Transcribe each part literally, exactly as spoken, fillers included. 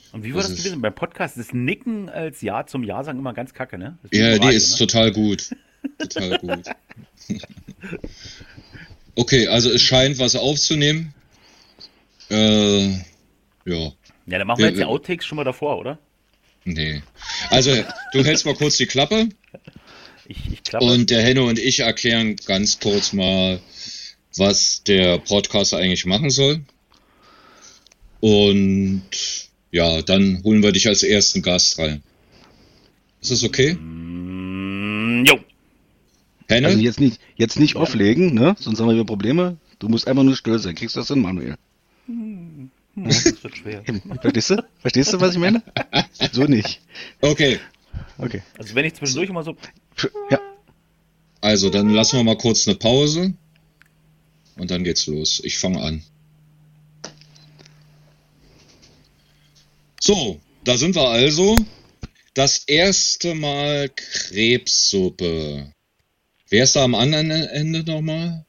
Und wie war Das das ist, gewesen? Beim Podcast ist Nicken als Ja zum Ja sagen immer ganz kacke, ne? Das ist wie im ja, die Radio, ist ne? total gut. Total gut. Okay, also es scheint was aufzunehmen. Äh, ja. Ja, dann machen wir Wir, jetzt die wir, Outtakes schon mal davor, oder? nee. Also, du hältst mal kurz die Klappe Ich, ich klappe. und der Henno und ich erklären ganz kurz mal, was der Podcast eigentlich machen soll. Und ja, dann holen wir dich als ersten Gast rein. Ist das okay? Mm, jo. Also Henne? jetzt nicht, jetzt nicht Ja. auflegen, ne? Sonst haben wir wieder Probleme. Du musst einfach nur still sein. Kriegst du das hin, Manuel? Hm, das wird schwer. Verstehst du? Verstehst du, was ich meine? So nicht. Okay, Okay. Also wenn ich zwischendurch immer so... Ja. also dann lassen wir mal kurz eine Pause und dann geht's los. Ich fange an. So, da sind wir also. Das erste Mal Krebssuppe. Wer ist da am anderen Ende nochmal?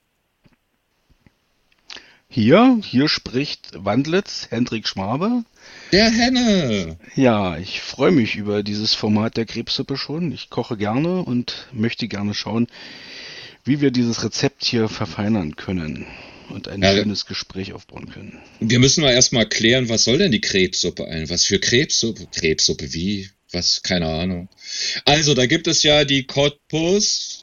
Hier, hier spricht Wandlitz, Hendrik Schwabe. Der Henne. Ja, ich freue mich über dieses Format der Krebssuppe schon. Ich koche gerne und möchte gerne schauen, wie wir dieses Rezept hier verfeinern können und ein Ja, schönes Gespräch aufbauen können. wir müssen mal erstmal klären, was soll denn die Krebssuppe ein? Was für Krebssuppe? Krebssuppe, wie? Was? Keine Ahnung. Also, da gibt es ja die Cottbus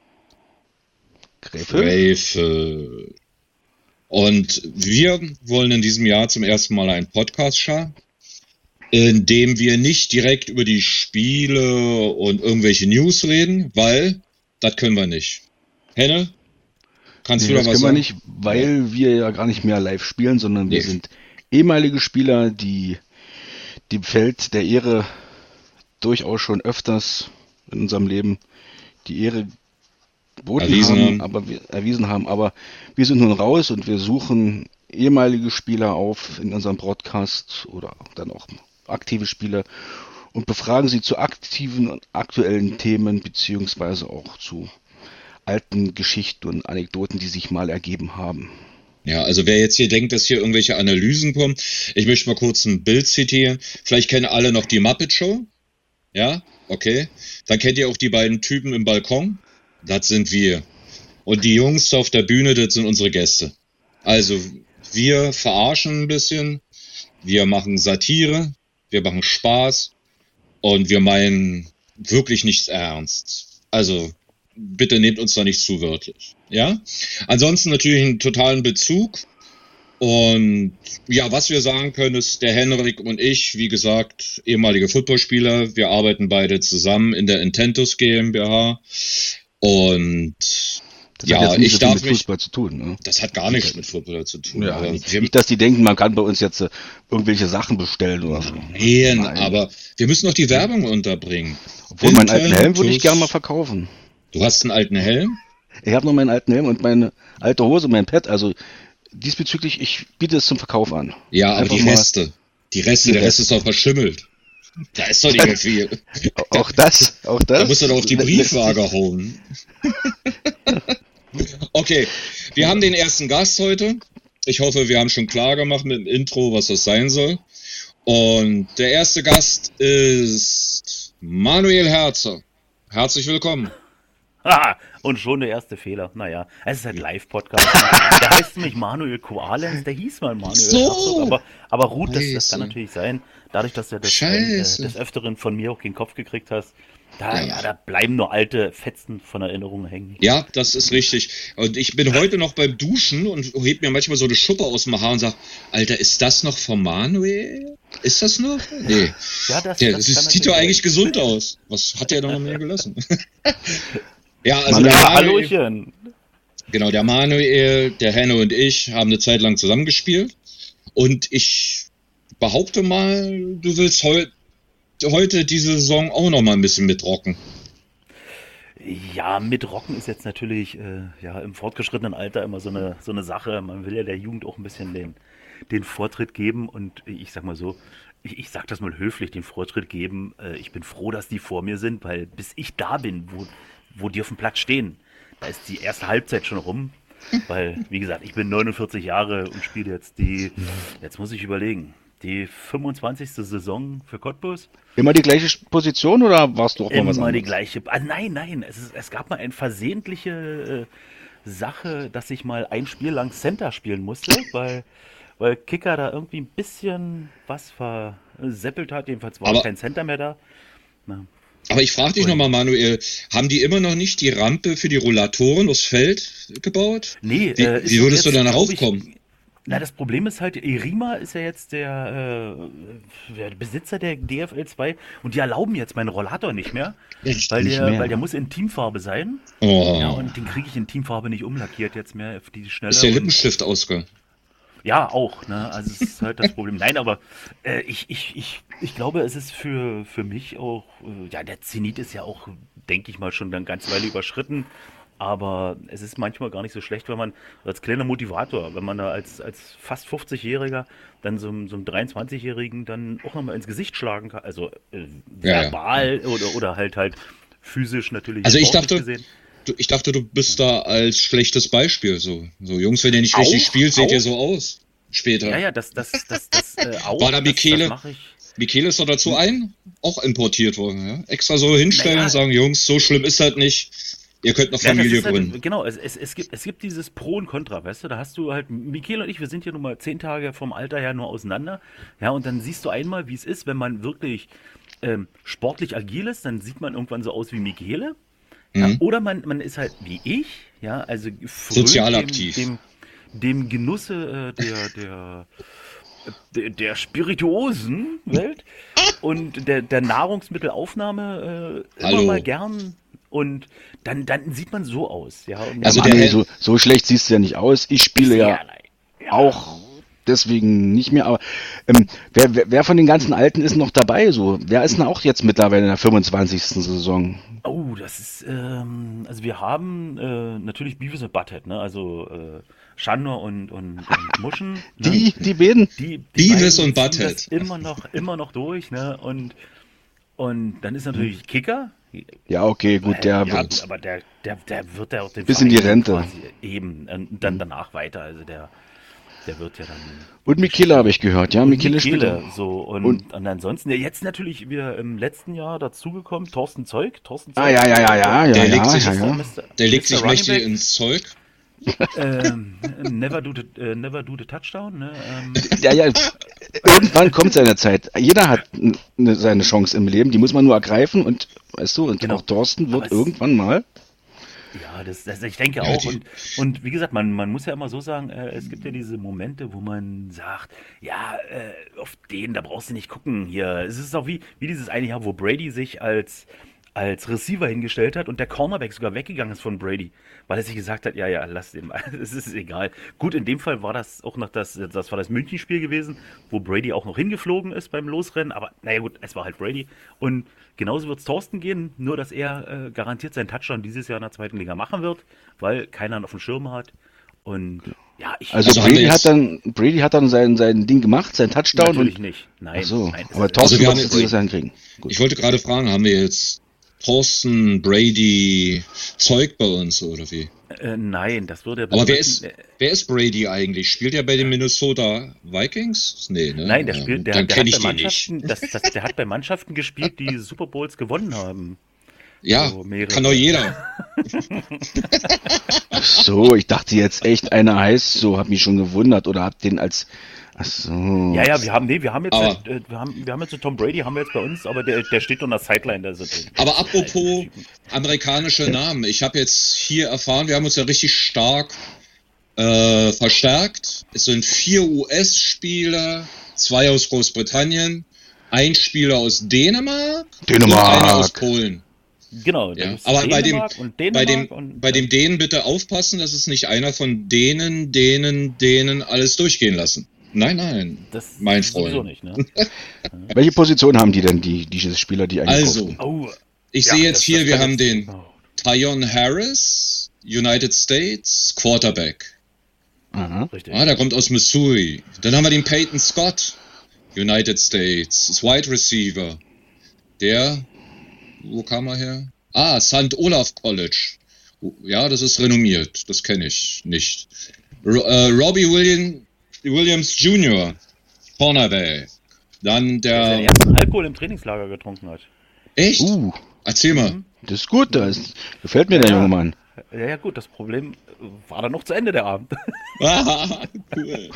Gräfe? Gräfe. Und wir wollen in diesem Jahr zum ersten Mal einen Podcast starten, in dem wir nicht direkt über die Spiele und irgendwelche News reden, weil das können wir nicht. Henne, kannst Nee, du da das was können wir sagen? nicht, weil wir ja gar nicht mehr live spielen, sondern wir Nee. sind ehemalige Spieler, die dem Feld der Ehre durchaus schon öfters in unserem Leben die Ehre geboten Erwiesen haben, haben. aber wir erwiesen haben. Aber wir sind nun raus und wir suchen ehemalige Spieler auf in unserem Broadcast oder dann auch aktive Spieler und befragen sie zu aktiven und aktuellen Themen beziehungsweise auch zu alten Geschichten und Anekdoten, die sich mal ergeben haben. Ja, also wer jetzt hier denkt, dass hier irgendwelche Analysen kommen, ich möchte mal kurz ein Bild zitieren. Vielleicht kennen alle noch die Muppet Show. Ja, okay. Dann kennt ihr auch die beiden Typen im Balkon. Das sind wir. Und die Jungs auf der Bühne, das sind unsere Gäste. Also wir verarschen ein bisschen, wir machen Satire, wir machen Spaß und wir meinen wirklich nichts ernst. Also bitte nehmt uns da nicht zu wörtlich. Ja? Ansonsten natürlich einen totalen Bezug. Und ja, was wir sagen können, ist, der Henrik und ich, wie gesagt, ehemalige Footballspieler, wir arbeiten beide zusammen in der Intentus GmbH. Und Das ja, hat jetzt nicht ich so viel darf mit mich, Fußball zu tun. Ne? das hat gar nichts mit Football zu tun. Ja, Aber nicht, wir, nicht, dass die denken, man kann bei uns jetzt äh, irgendwelche Sachen bestellen oder so. nein, Nein. aber wir müssen noch die Werbung unterbringen. Obwohl, meinen alten Helm würde ich Intentus. gerne mal verkaufen. Du hast einen alten Helm? Ich habe noch meinen alten Helm und meine alte Hose, mein Pad. Also diesbezüglich, ich biete es zum Verkauf an. Ja, aber Einfach die mal- Reste. Die Reste, Die der Rest Reste. ist doch verschimmelt. Da ist doch nicht mehr viel. Auch das, auch das. Da musst du doch auf die lässt Briefwaage sich- hauen. Okay, wir haben den ersten Gast heute. Ich hoffe, wir haben schon klar gemacht mit dem Intro, was das sein soll. Und der erste Gast ist Manuel Herzer. Herzlich willkommen. Haha, und schon der erste Fehler. Naja, es ist ein Live-Podcast. Der heißt nämlich Manuel Koalens, der hieß mal Manuel So. Herzog, aber, aber Ruth, das, das kann Scheiße. natürlich sein, dadurch, dass du das Scheiße. äh, des Öfteren von mir auch den Kopf gekriegt hast, da, Ja. ja, da bleiben nur alte Fetzen von Erinnerungen hängen. Ja, das ist richtig. Und ich bin heute noch beim Duschen und heb mir manchmal so eine Schuppe aus dem Haar und sag, Alter, ist das noch von Manuel? Ist das noch? Nee. Ja, das, Der, das das kann sieht doch natürlich eigentlich sein. gesund aus. Was hat der noch mehr gelassen? Ja, also Manuel, der Ja, Manuel, Hallöchen. genau, der Manuel, der Henne und ich haben eine Zeit lang zusammengespielt. Und ich behaupte mal, du willst heu heute diese Saison auch noch mal ein bisschen mitrocken. Ja, mit Rocken ist jetzt natürlich äh, ja, im fortgeschrittenen Alter immer so eine, so eine Sache. Man will ja der Jugend auch ein bisschen den, den Vortritt geben und ich sag mal so, ich, ich sag das mal höflich, den Vortritt geben. Äh, ich bin froh, dass die vor mir sind, weil bis ich da bin, wo, wo die auf dem Platz stehen, da ist die erste Halbzeit schon rum. Weil, wie gesagt, ich bin neunundvierzig Jahre und spiele jetzt die, jetzt muss ich überlegen, die fünfundzwanzigste Saison für Cottbus. Immer die gleiche Position oder warst du auch mal was Immer die anderes? gleiche. Ah, nein, nein, es, ist, es gab mal eine versehentliche äh, Sache, dass ich mal ein Spiel lang Center spielen musste, weil, weil Kicker da irgendwie ein bisschen was verseppelt hat. Jedenfalls war Aber, kein Center mehr da. Na, aber ich frage dich und nochmal, Manuel, haben die immer noch nicht die Rampe für die Rollatoren aufs Feld gebaut? nee, Wie, äh, ist wie doch würdest du da jetzt, noch glaube ich, raufkommen? na, das Problem ist halt, Irima ist ja jetzt der, äh, der Besitzer der D F L zwei und die erlauben jetzt meinen Rollator nicht mehr, weil Nicht der, weil der mehr. muss in Teamfarbe sein. Ja, Oh, und den kriege ich in Teamfarbe nicht umlackiert jetzt mehr auf die ist Schnelle der und Lippenstift ausge... ja, auch, ne? Also es ist halt das Problem. Nein, aber äh, ich, ich, ich, ich glaube, es ist für, für mich auch, äh, ja, der Zenit ist ja auch, denke ich mal, schon eine ganze Weile überschritten. Aber es ist manchmal gar nicht so schlecht, wenn man als kleiner Motivator, wenn man da als, als fast fünfzig-Jähriger dann so, einem- so einem dreiundzwanzig-Jährigen dann auch nochmal ins Gesicht schlagen kann. Also äh, Ja, ja. verbal oder, oder halt halt physisch natürlich Also ich sportlich dachte, gesehen. du, ich dachte, du bist da als schlechtes Beispiel. So, so Jungs, wenn ihr nicht richtig Auch, spielt, seht ihr auch. so aus. Ja, Später. ja, das, das, das, das äh, War auch, da das, das Michele, mache ich. Michele ist doch dazu ein, auch importiert worden. Ja? Extra so hinstellen und Naja, sagen, Jungs, so schlimm ist das nicht. Ihr könnt noch ja, das Familie ist halt, gründen. genau, es, es, es, gibt, es gibt dieses Pro und Contra, weißt du, da hast du halt, Michele und ich, wir sind ja nun mal zehn Tage vom Alter her nur auseinander, ja, und dann siehst du einmal, wie es ist, wenn man wirklich ähm, sportlich agil ist, dann sieht man irgendwann so aus wie Michele, ja, Mhm. oder man, man ist halt wie ich, ja, also frönt Sozial dem, aktiv. dem, dem Genusse äh, der, der, der, der spirituosen Welt und der, der Nahrungsmittelaufnahme äh, immer mal Hallo. gern und dann, dann sieht man so aus, ja, und Ja, Also der Manuel, Hel so, so schlecht siehst du ja nicht aus. Ich spiele ja sehr leid. Ja. auch deswegen nicht mehr, aber ähm, wer, wer, wer von den ganzen Alten ist noch dabei? So, wer ist denn auch jetzt mittlerweile in der fünfundzwanzigsten Saison? Oh, das ist, ähm, also wir haben äh, natürlich Beavis und Butthead, ne? Also äh, Chandler und, und, und Muschen, ne? Die, die beiden? Die, die Beavis beiden und ziehen das Butthead. immer noch, immer noch durch, ne? Und, und dann ist natürlich Kicker. Ja, okay, gut, Äh, der ja, wird aber der, der, der wird ja auch den bis in die Verein Rente. quasi eben und dann danach weiter. Also der, der wird ja dann Und Michele habe ich gehört, ja, und Michele spielt Michele auch. so und, Und, und ansonsten ja, jetzt natürlich wir im letzten Jahr dazugekommen Thorsten Zeug, Thorsten ah, Zeug, ja, ja, ja, ja, ja, Der legt ja, sich, ja, Mister ja. Mister der legt Mister sich Running mächtig Back, ins Zeug. ähm, never do the, äh, never do the touchdown, ne? Ähm, Ja, ja, irgendwann kommt seine Zeit. Jeder hat n- ne, seine Chance im Leben, die muss man nur ergreifen und, weißt du, und auch genau. Thorsten Aber wird es, irgendwann mal. ja, das, das, ich denke Ja, auch. die, Und, und wie gesagt, man, man muss ja immer so sagen, äh, es gibt ja diese Momente, wo man sagt, ja, äh, auf den, da brauchst du nicht gucken hier. Es ist auch wie, wie dieses eine Jahr, wo Brady sich als, als Receiver hingestellt hat und der Cornerback sogar weggegangen ist von Brady, weil er sich gesagt hat, ja, ja, lass den mal, es ist egal. Gut, in dem Fall war das auch noch das, das war das München-Spiel gewesen, wo Brady auch noch hingeflogen ist beim Losrennen, aber naja gut, es war halt Brady. Und genauso wird es Thorsten gehen, nur dass er äh, garantiert seinen Touchdown dieses Jahr in der zweiten Liga machen wird, weil keiner ihn auf dem Schirm hat. Und ja, ich Also also haben wir Brady hat jetzt, dann, Brady hat dann sein, sein Ding gemacht, sein Touchdown natürlich und, nicht. ach Nein, so, nein, es aber ist, es also Thorsten wir ist haben wird alles jetzt, dieses Brady. Jahr hinkriegen. Gut. ich wollte gerade fragen, haben wir jetzt Thorsten Brady Zeug bei uns oder wie? Äh, nein, das würde ja Aber wer bedeuten, ist, äh, wer ist Brady eigentlich? Spielt er bei den Minnesota Vikings? Nee, ne? nein, der Ja, spielt, der, dann der kenne hat ich bei die nicht. Mannschaften, das, das, der hat bei Mannschaften gespielt, die Super Bowls gewonnen haben. Ja, So kann doch mehrere. jeder. Ach so, ich dachte jetzt echt, einer heißt so, hab mich schon gewundert oder hab den als, ach so. Ja, ja, wir haben, nee, wir haben jetzt, Aber, halt, äh, wir haben, wir haben jetzt so Tom Brady, haben wir jetzt bei uns, aber der, der steht nur in der Sideline, der ist der aber alte apropos Typen. amerikanische Namen. Ich habe jetzt hier erfahren, wir haben uns ja richtig stark äh, verstärkt. Es sind vier U S-Spieler, zwei aus Großbritannien, ein Spieler aus Dänemark und einer aus Dänemark. Polen. Genau, da Ja, gibt's aber bei dem, Dänemark und bei Dänemark dem, und bei ja. dem Dänen bitte aufpassen, dass es nicht einer von denen, denen, denen alles durchgehen lassen. Nein, nein, Das mein sowieso Freund. nicht, ne? Welche Position haben die denn, die, diese Spieler, die eingekauft Also, wurden? Oh, ich ja, sehe jetzt das, hier, das wir kann haben jetzt. den Oh. Tyon Harris, United States, Quarterback. Aha. Richtig. Ah, der kommt aus Missouri. Dann haben wir den Peyton Scott, United States, ist Wide Receiver. Der, wo kam er her? Ah, Sankt Olaf College. Ja, das ist renommiert, das kenne ich nicht. Ro äh, Robbie William, Williams Junior Cornerback. Dann Der seinen der... ersten Alkohol im Trainingslager getrunken hat. Echt? Uh, Erzähl mal. Mhm. das ist gut, das ist, gefällt mir der Ja. junge Mann. Ja, ja, gut, das Problem war dann noch zu Ende der Abend. Ah, cool.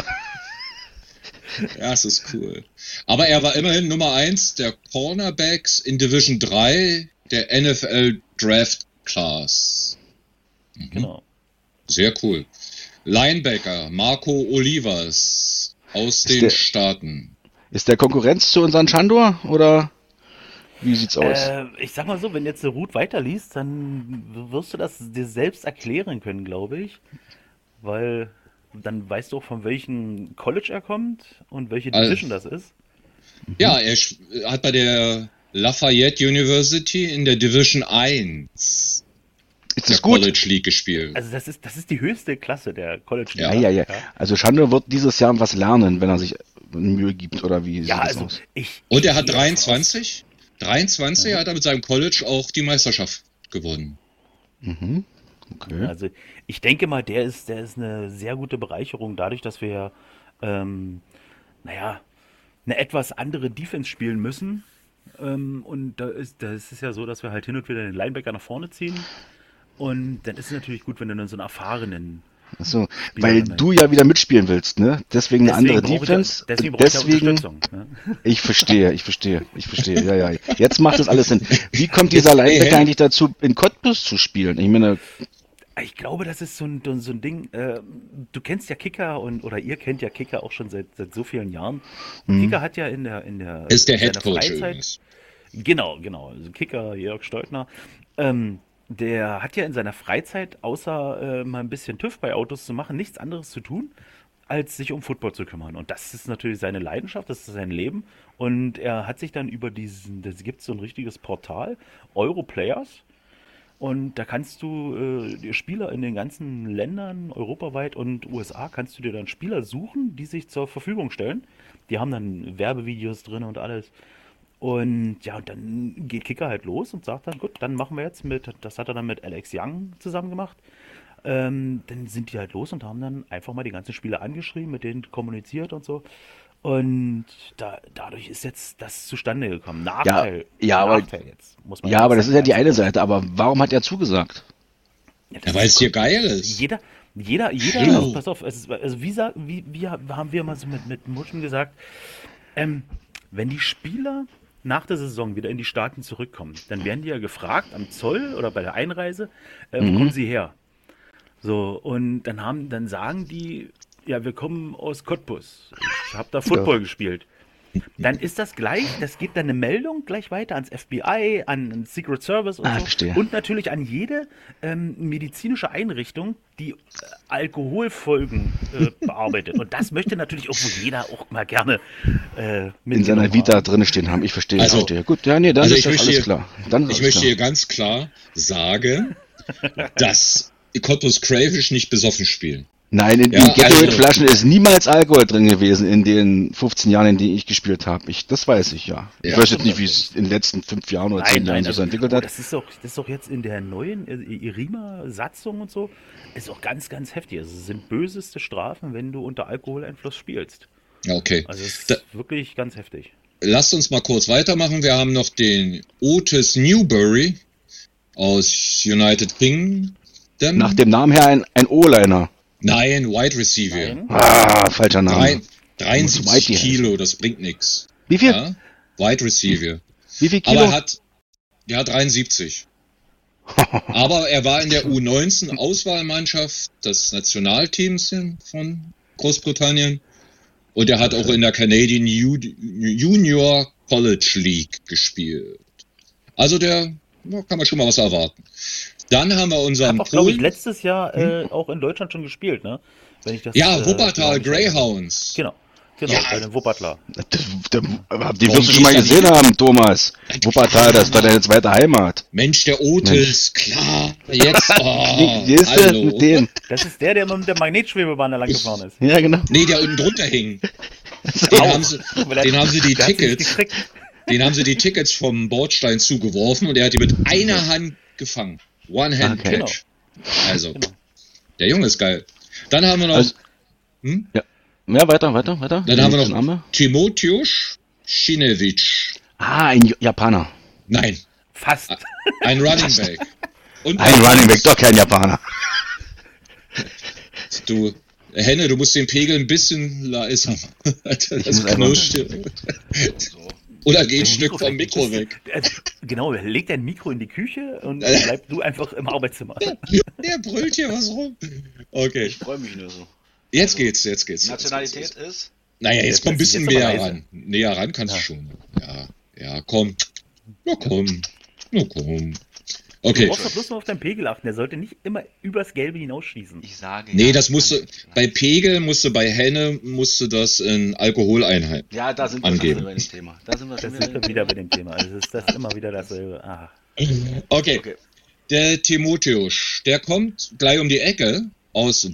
Ja, das ist cool. Aber er war immerhin Nummer eins der Cornerbacks in Division drei der N F L Draft Class. Genau. Sehr cool. Linebacker Marco Olivas aus Ist den der- Staaten. Ist der Konkurrenz zu unserem Chandor oder wie sieht's aus? Äh, ich sag mal so, wenn jetzt der Ruth weiterliest, dann wirst du das dir selbst erklären können, glaube ich. Weil dann weißt du auch, von welchem College er kommt und welche Also- Division das ist. Ja, er sch- hat bei der Lafayette University in der Division eins Ist der das gut? College League gespielt. Also das ist, das ist die höchste Klasse der College Ja. Liga. Ja, ja, ja. Also Chandor wird dieses Jahr was lernen, wenn er sich Mühe gibt, oder wie Ja, sieht das also aus? ich. Und er ich hat gehe davon aus- dreiundzwanzig. dreiundzwanzig hat er mit seinem College auch die Meisterschaft gewonnen. Mhm. Okay. Also ich denke mal, der ist, der ist eine sehr gute Bereicherung, dadurch, dass wir, ähm, naja, eine etwas andere Defense spielen müssen. Ähm, und da ist, da ist es ja so, dass wir halt hin und wieder den Linebacker nach vorne ziehen. Und dann ist es natürlich gut, wenn du dann so einen erfahrenen. Achso, Spieler weil dann du ja wieder mitspielen willst, ne? Deswegen eine andere brauche ich ja- Defense. deswegen und brauche ich ja deswegen, Unterstützung. Ne? ich verstehe, ich verstehe, ich verstehe, ja, ja. Jetzt macht das alles Sinn. Wie kommt dieser Jetzt, ey, Linebacker hä? eigentlich dazu, in Cottbus zu spielen? Ich meine, Ich glaube, das ist so ein, so ein Ding. Äh, du kennst ja Kicker und oder ihr kennt ja Kicker auch schon seit, seit so vielen Jahren. Und Kicker hat ja in der in der Ist der in seiner Head Coach Freizeit- übrigens. Genau, genau. Also Kicker Jörg Steutner. Ähm, der hat ja in seiner Freizeit, außer äh, mal ein bisschen TÜV bei Autos zu machen, nichts anderes zu tun, als sich um Football zu kümmern. Und das ist natürlich seine Leidenschaft, das ist sein Leben. Und er hat sich dann über diesen, da gibt es so ein richtiges Portal, Europlayers. Und da kannst du äh, die Spieler in den ganzen Ländern, europaweit und U S A, kannst du dir dann Spieler suchen, die sich zur Verfügung stellen. Die haben dann Werbevideos drin und alles. Und ja, und dann geht Kicker halt los und sagt dann, gut, dann machen wir jetzt mit, das hat er dann mit Alex Young zusammen gemacht. Ähm, dann sind die halt los und haben dann einfach mal die ganzen Spieler angeschrieben, mit denen kommuniziert und so. Und da, dadurch ist jetzt das zustande gekommen. Nachteil, ja, aber- Nachteil jetzt, muss man ja, aber das ist ja die sagen. eine Seite. Aber warum hat er zugesagt? Ja, das Ja, weil ist es dir geil ist. Jeder, jeder, jeder, Hallo. also pass auf, es ist, also wie, sa- wie, wie haben wir mal so mit, mit Muschen gesagt, ähm, wenn die Spieler nach der Saison wieder in die Staaten zurückkommen, dann werden die ja gefragt am Zoll oder bei der Einreise, äh, wo Mhm. kommen sie her? So, und dann haben, dann sagen die, ja, wir kommen aus Cottbus. Ich habe da Football gespielt. Dann ist das gleich, das geht dann eine Meldung gleich weiter ans F B I, an den Secret Service und Ah, so. verstehe. Und natürlich an jede ähm, medizinische Einrichtung, die äh, Alkoholfolgen äh, bearbeitet. Und das möchte natürlich auch wohl jeder auch mal gerne äh, In seiner mitgenommen Vita haben. drin stehen haben. Ich verstehe, Also- ich verstehe. Gut, ja, nee, dann Also ist ich das möchte alles hier- klar. Dann ist Ich alles möchte klar. hier ganz klar sagen, dass Cottbus Crayfish nicht besoffen spielen. Nein, in Ja, den Gatorade-Flaschen also- ist niemals Alkohol drin gewesen in den fünfzehn Jahren, in denen ich gespielt habe. Ich, das weiß ich, ja. Ich Ja, weiß jetzt nicht, wie es in den letzten fünf Jahren oder zehn Jahren sich so entwickelt oh, hat. das ist doch, das ist doch jetzt in der neuen äh, IRIMA-Satzung und so, ist auch ganz, ganz heftig. Also es sind böseste Strafen, wenn du unter Alkoholeinfluss spielst. Ja, okay. Also es ist Da, wirklich ganz heftig. lasst uns mal kurz weitermachen. Wir haben noch den Otis Newberry aus United Kingdom. Nach dem Namen her ein, ein O-Liner. Nein, Wide Receiver. Nein. Ah, falscher Name. Drei, Muss dreiundsiebzig Whitey Kilo, das bringt nichts. Wie viel? Ja? Wide Receiver. Wie viel Aber Kilo? er hat, der hat dreiundsiebzig. Aber er war in der U neunzehn Auswahlmannschaft des Nationalteams von Großbritannien. Und er hat auch in der Canadian Ju- Junior College League gespielt. Also der, da kann man schon mal was erwarten. Dann haben wir Ich unseren habe auch, glaube ich, Polen. letztes Jahr äh, auch in Deutschland schon gespielt, ne? Wenn ich das, Ja, äh, Wuppertal genau nicht- Greyhounds. Genau, genau, Ja. bei den Wuppertler. Das, der, den Warum wirst du schon mal gehst du gesehen nicht- haben, Thomas. Wuppertal, das war deine zweite Heimat. Mensch, der Otis, klar. Jetzt, oh, Wie ist das hallo. mit dem? Das ist der, der mit der Magnetschwebebahn da lang gefahren ist. Ja, genau. Nee, der unten drunter hing. Den haben sie, den haben sie die Der hat sich Tickets, gekriegt. den haben sie die Tickets vom Bordstein zugeworfen und er hat die mit einer Hand gefangen. One Hand Okay. Catch. Also, Genau. der Junge ist geil. Dann haben wir noch, Also- hm? Ja. Ja, weiter, weiter, weiter. Dann haben wir Nächsten noch Name. Timotheus Shinevich. Ah, ein J- Japaner. Nein, Fast. ein Running Back. Und Ein Running Back, doch kein Japaner. Du, Henne, du musst den Pegel ein bisschen leiser machen. Alter, Ich das muss einfach- knirscht hier. Oder geh ein Stück vom Mikro weg. Also, genau, leg dein Mikro in die Küche und bleib du einfach im Arbeitszimmer. Der brüllt hier was rum. Okay, freue mich nur so. jetzt geht's, jetzt geht's. Nationalität Jetzt geht's. ist? Naja, jetzt Jetzt komm ein ist- bisschen jetzt aber näher leise. ran. Näher ran kannst du Ja. schon. Ja, ja, komm. Na komm. Na komm. Du Okay. brauchst doch bloß mal auf deinen Pegel achten, der sollte nicht immer übers Gelbe hinausschießen. Ich sage Nee, ja, das musste, nein, nein. bei Pegel musste, bei Henne musste das in Alkoholeinheit. Ja, da sind wir angeben. schon wieder bei dem Thema. Da sind wir Da schon sind wir wieder wieder bei dem Thema. Also ist das immer wieder dasselbe. Ah. Okay. Okay. Der Timotheus, der kommt gleich um die Ecke aus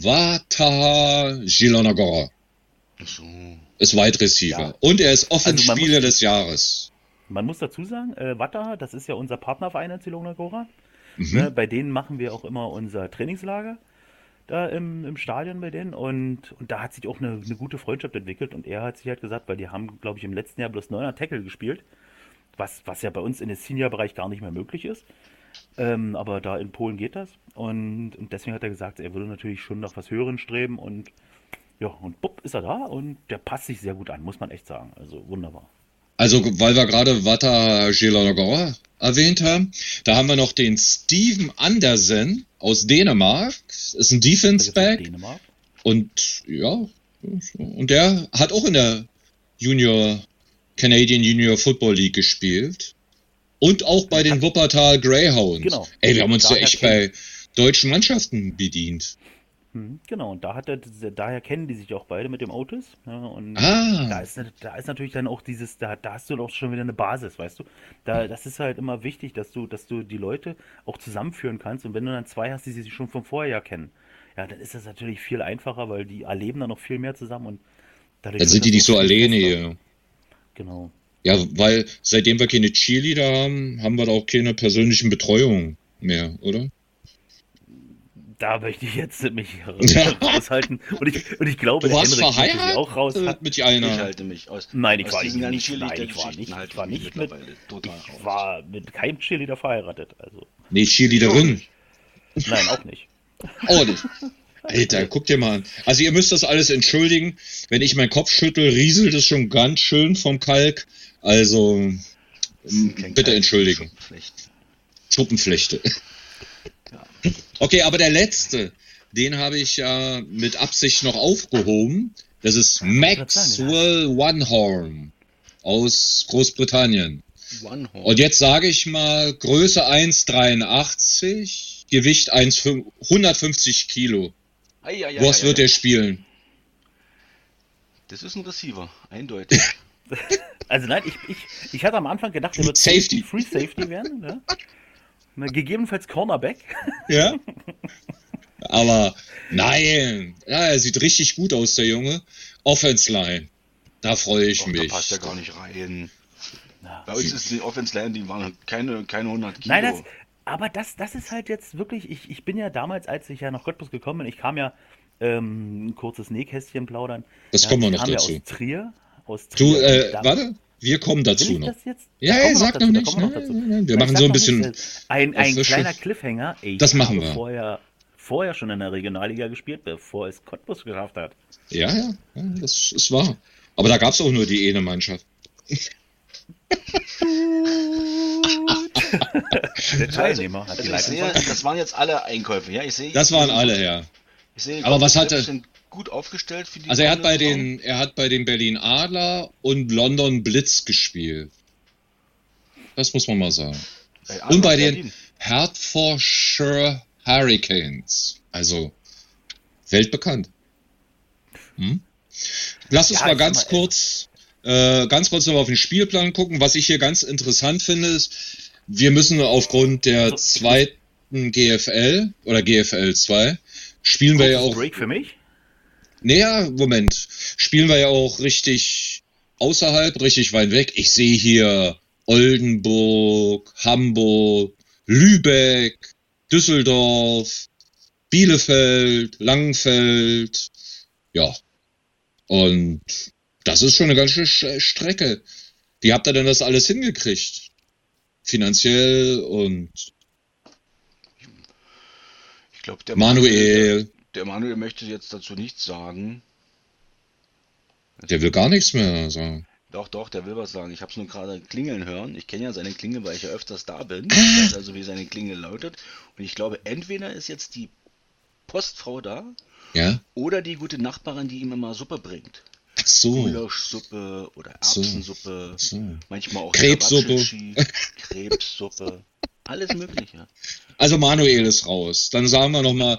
Vata Zilonagora. So. Ist Wide Receiver. Ja. Und er ist Also man Offenspieler muss- des Jahres. Man muss dazu sagen, äh, Watta, das ist ja unser Partnerverein in Zilonagora. Mhm. Ne, bei denen machen wir auch immer unser Trainingslager da im, im Stadion bei denen und, und da hat sich auch eine, eine gute Freundschaft entwickelt und er hat sich halt gesagt, weil die haben, glaube ich, im letzten Jahr bloß neuner Tackle gespielt, was, was ja bei uns in den Senior-Bereich gar nicht mehr möglich ist. Ähm, aber da in Polen geht das und, und deswegen hat er gesagt, er würde natürlich schon nach was Höheren streben und ja, und bupp ist er da und der passt sich sehr gut an, muss man echt sagen. Also wunderbar. Also, weil wir gerade Vata Zilonagora erwähnt haben, da haben wir noch den Steven Andersen aus Dänemark. Ist ein Da Defense gibt's noch Back. Dänemark. Und ja, und der hat auch in der Junior, Canadian Junior Football League gespielt. Und auch bei den Wuppertal Greyhounds. Genau. Ey, wir haben uns ja Daher echt kenn- bei deutschen Mannschaften bedient. Hm, Genau, und da hat er, daher kennen die sich auch beide mit dem Otis. Ja, und Ah. da ist, da ist natürlich dann auch dieses, da, da hast du doch schon wieder eine Basis, weißt du? Da, das ist halt immer wichtig, dass du, dass du die Leute auch zusammenführen kannst. Und wenn du dann zwei hast, die sich schon vom Vorjahr kennen, ja, dann ist das natürlich viel einfacher, weil die erleben dann noch viel mehr zusammen und dadurch Dann wird sind die das nicht so auch viel alleine fester. hier. Genau. Ja, weil seitdem wir keine Cheerleader haben, haben wir da auch keine persönlichen Betreuung mehr, oder? Da möchte ich jetzt mich Ja. raushalten. Und ich, und ich glaube, Du der warst Henrik möchte sich verheiratet auch raus. mit Ich einer. halte mich aus. Nein, ich aus war diesen nicht, ganzen nein, ich war Cheerleader-Geschichten nicht, halte ich war mich nicht mit, mittlerweile total raus. ich war mit keinem Cheerleader verheiratet, also, Nee, Cheerleaderin. nein, auch nicht. Auch nicht. Alter, guck dir mal an. Also ihr müsst das alles entschuldigen. Wenn ich meinen Kopf schüttel, rieselt es schon ganz schön vom Kalk. Also m, bitte entschuldigen. Schlecht. Schuppenflechte. Okay, aber der letzte, den habe ich ja mit Absicht noch aufgehoben. Das ist Maxwell Onehorn aus Großbritannien. One Horn. Und jetzt sage ich mal, Größe eins Komma dreiundachtzig, Gewicht hundertfünfzig Kilo. Ei, ei, ei, Was ei, wird ei. er spielen? Das ist ein Receiver, eindeutig. Also nein, ich, ich, ich hatte am Anfang gedacht, er wird Safety. Free Safety werden, ne? Na, gegebenenfalls Cornerback. Ja? Aber nein, ja, er sieht richtig gut aus, der Junge. Offense Line, da freue ich Och, da mich. passt ja gar nicht rein. Ja. Bei uns ist die Offense Line, die waren keine, keine hundert Kilo. Nein, das, aber das, das ist halt jetzt wirklich, ich, ich bin ja damals, als ich ja nach Cottbus gekommen bin, ich kam ja, ähm, ein kurzes Nähkästchen plaudern. Das Ja, kommen wir ich noch kam dazu. Ja aus Trier. Aus Trier. Du, äh, Da- warte, wir kommen Will dazu ich noch. das jetzt? Ja, Da ja, kommen wir sag dazu, noch da nicht. kommen wir noch Nein, dazu. nein, nein, wir Ich machen sag so ein noch bisschen nicht, äh, Ein, ein Frische. kleiner Cliffhanger. Ich Das machen habe wir. Vorher, vorher schon in der Regionalliga gespielt, bevor es Cottbus geschafft hat. Ja, ja, ja, das ist wahr. Aber da gab es auch nur die eine Mannschaft. Der Teilnehmer hat die Also ich Leitung. sehe, das waren jetzt alle Einkäufe, ja? Ich sehe, Das waren alle, ja. Ich sehe, Aber was hat wir er- sind gut aufgestellt für die Also er hat bei kommende Saison. den, er hat bei den Berlin Adler und London Blitz gespielt. Das muss man mal sagen. Bei Und bei Adler den Berlin. Hertfordshire Hurricanes. Also weltbekannt. Hm? Lass uns Ja, mal ich ganz sag mal, kurz, äh, ganz kurz noch auf den Spielplan gucken. Was ich hier ganz interessant finde, ist, wir müssen aufgrund der Also, zweiten G F L oder G F L zwei spielen wir ja Kurzes auch. Break für mich. Naja, Moment. Spielen wir ja auch richtig außerhalb, richtig weit weg. Ich sehe hier Oldenburg, Hamburg, Lübeck, Düsseldorf, Bielefeld, Langenfeld. Ja. Und das ist schon eine ganze Strecke. Wie habt ihr denn das alles hingekriegt? Finanziell und Ich glaube, der Manuel, der, der Manuel möchte jetzt dazu nichts sagen. der will gar nichts mehr sagen. Doch, doch, der will was sagen. Ich habe es nur gerade klingeln hören. Ich kenne ja seine Klingel, weil ich ja öfters da bin. Ich weiß also, wie seine Klingel lautet. Und ich glaube, entweder ist jetzt die Postfrau da Ja? oder die gute Nachbarin, die ihm immer Suppe bringt. Ach so. Gulaschsuppe oder So. Erbsensuppe, so. manchmal auch Krebssuppe. Krebssuppe, Krebssuppe, alles mögliche. Also Manuel ist raus. Dann sagen wir nochmal,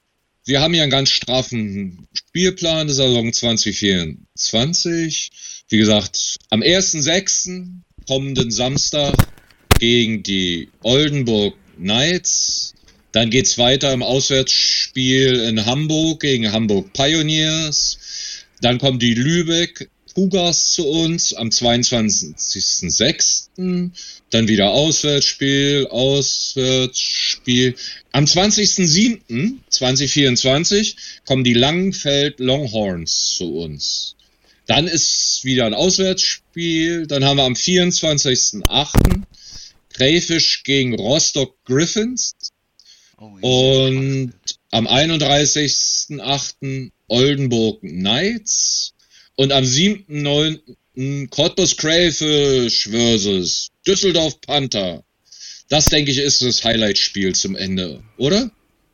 wir haben ja einen ganz straffen Spielplan der Saison zwanzig vierundzwanzig. Wie gesagt, am ersten sechsten kommenden Samstag gegen die Oldenburg Knights. Dann geht's weiter im Auswärtsspiel in Hamburg gegen Hamburg Pioneers. Dann kommen die Lübeck Cougars zu uns am zweiundzwanzigsten sechsten Dann wieder Auswärtsspiel, Auswärtsspiel. Am zwanzigsten siebten zweitausendvierundzwanzig kommen die Langenfeld Longhorns zu uns. Dann ist wieder ein Auswärtsspiel. Dann haben wir am vierundzwanzigsten achten Crayfish gegen Rostock Griffins. Oh, Und am einunddreißigsten achten Oldenburg Knights. Und am siebten neunten Cottbus Crayfish versus Düsseldorf Panther. Das, denke ich, ist das Highlight-Spiel zum Ende, oder?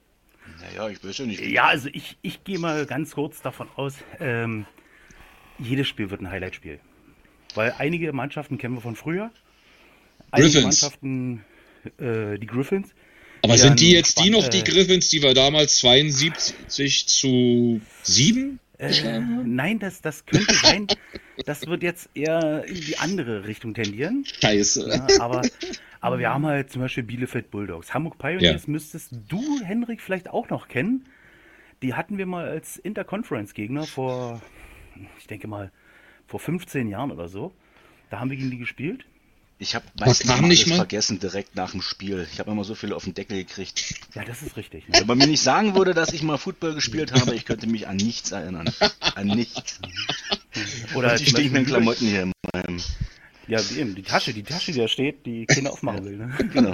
Naja, ich weiß ja nicht. Ja, also ich, ich gehe mal ganz kurz davon aus, ähm, jedes Spiel wird ein Highlight-Spiel. Weil einige Mannschaften kennen wir von früher. Einige Griffins. Mannschaften, äh, die Griffins. Aber die sind die dann jetzt die span- noch die äh, Griffins, die wir damals zweiundsiebzig zu sieben Äh, geschlagen haben? nein, das, das könnte sein. Das wird jetzt eher in die andere Richtung tendieren. Scheiße. Ja, aber, aber wir haben halt zum Beispiel Bielefeld Bulldogs. Hamburg Pioneers Ja. müsstest du, Henrik, vielleicht auch noch kennen. Die hatten wir mal als Interconference-Gegner vor, ich denke mal, vor fünfzehn Jahren oder so. Da haben wir gegen die gespielt. Ich habe Was meistens kam immer nicht alles mal? vergessen direkt nach dem Spiel. Ich habe immer so viel auf den Deckel gekriegt. Ja, das ist richtig. Ne? Wenn man mir nicht sagen würde, dass ich mal Football gespielt habe, ich könnte mich an nichts erinnern. An nichts. Oder Und die zum Beispiel stinkenden Klamotten hier in meinem. Ja, eben, die Tasche, die Tasche, die da steht, die keiner aufmachen will. Ne? Genau.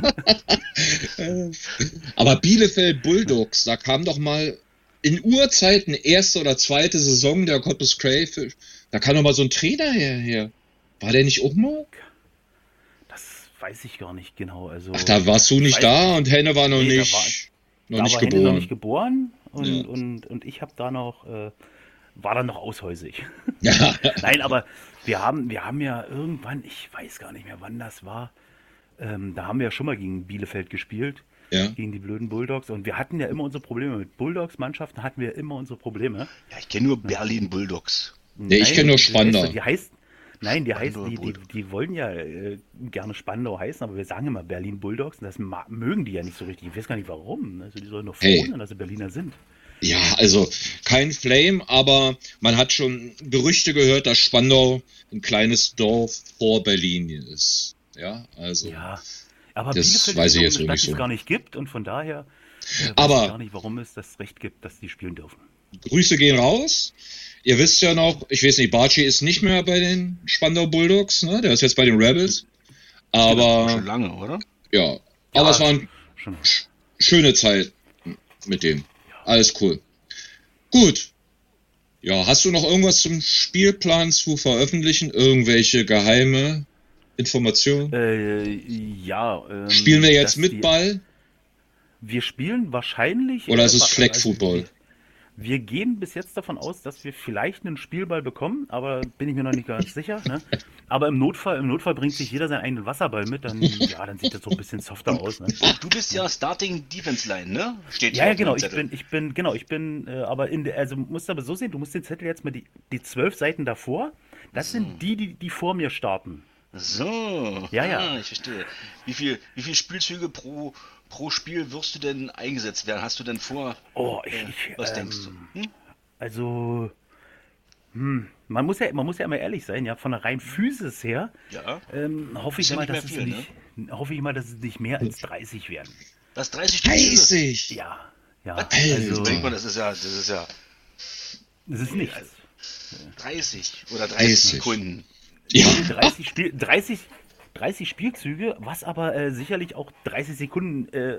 Aber Bielefeld Bulldogs, da kam doch mal in Urzeiten erste oder zweite Saison der Cottbus Crayfish. Da kam doch mal so ein Trainer her. her. War der nicht auch mal? Das weiß ich gar nicht genau. Also, Ach, da warst du ich nicht weiß da und Henne war noch Nee, da nicht, war- noch da nicht war Henry geboren. noch nicht geboren und, Ja. und, und ich habe da noch, äh, war dann noch aushäusig. Ja. Nein, aber wir haben, wir haben ja irgendwann, ich weiß gar nicht mehr, wann das war, ähm, da haben wir ja schon mal gegen Bielefeld gespielt, Ja. gegen die blöden Bulldogs und wir hatten ja immer unsere Probleme. Mit Bulldogs-Mannschaften hatten wir immer unsere Probleme. Ja, ich kenne nur Berlin Bulldogs. Nee, ich Nein, kenn nur die Spandau. heißt- Die heißt, nein, die heißt, Spandauer die, die, Bulldogs. die wollen ja äh, gerne Spandau heißen, aber wir sagen immer Berlin Bulldogs und das ma- mögen die ja nicht so richtig. Ich weiß gar nicht warum. Also die sollen doch froh Hey. sein, dass sie Berliner sind. Ja, also kein Flame, aber man hat schon Gerüchte gehört, dass Spandau ein kleines Dorf vor Berlin ist. Ja, also. Ja, aber Das Bielefeld weiß ist ich so jetzt eine noch Stadt, nicht die es so. gar nicht gibt und von daher äh, weiß Aber- ich gar nicht, warum es das Recht gibt, dass die spielen dürfen. Grüße gehen raus. Ihr wisst ja noch, ich weiß nicht, Barchi ist nicht mehr bei den Spandau Bulldogs, ne? Der ist jetzt bei den Rebels. Schon Aber lange, oder? ja, aber es war eine Schon. schöne Zeit mit dem. Alles cool. Gut. Ja, hast du noch irgendwas zum Spielplan zu veröffentlichen? Irgendwelche geheime Informationen? Äh, ja. Ähm, Spielen wir jetzt dass mit die, Ball? Wir spielen wahrscheinlich. Oder ist es äh, Flag also Football? wir- Wir gehen bis jetzt davon aus, dass wir vielleicht einen Spielball bekommen, aber bin ich mir noch nicht ganz sicher. Ne? Aber im Notfall, im Notfall bringt sich jeder seinen eigenen Wasserball mit, dann, ja, dann sieht das so ein bisschen softer aus. Ne? Du bist ja Starting Defense Line, ne? Steht Ja, hier ja, auf genau. dem Ich Zettel. bin, ich bin, genau, ich bin, äh, aber in der, also musst du aber so sehen, du musst den Zettel jetzt mal die, die zwölf Seiten davor, das sind die, die, die vor mir starten. So. Ja, ja. Ah, ich verstehe. Wie viel, wie viel Spielzüge pro, pro Spiel wirst du denn eingesetzt werden? Hast du denn vor? Oh, ich, äh, ich was ähm, denkst du? Hm? Also, hm, man muss ja, man muss ja immer ehrlich sein, ja, von der rein Physis her, Ja. ähm, hoffe ich Ist ja mal, nicht mehr dass viel, es nicht, hoffe ich mal, dass es nicht mehr als dreißig werden. Was, dreißig Spielzüge? dreißig! Ja, ja, Was? also, Überleg mal, das ist ja, das ist ja. das ist nichts. dreißig oder dreißig, dreißig Sekunden. Ja. dreißig, Spiel, dreißig, dreißig Spielzüge, was aber äh, sicherlich auch dreißig Sekunden äh,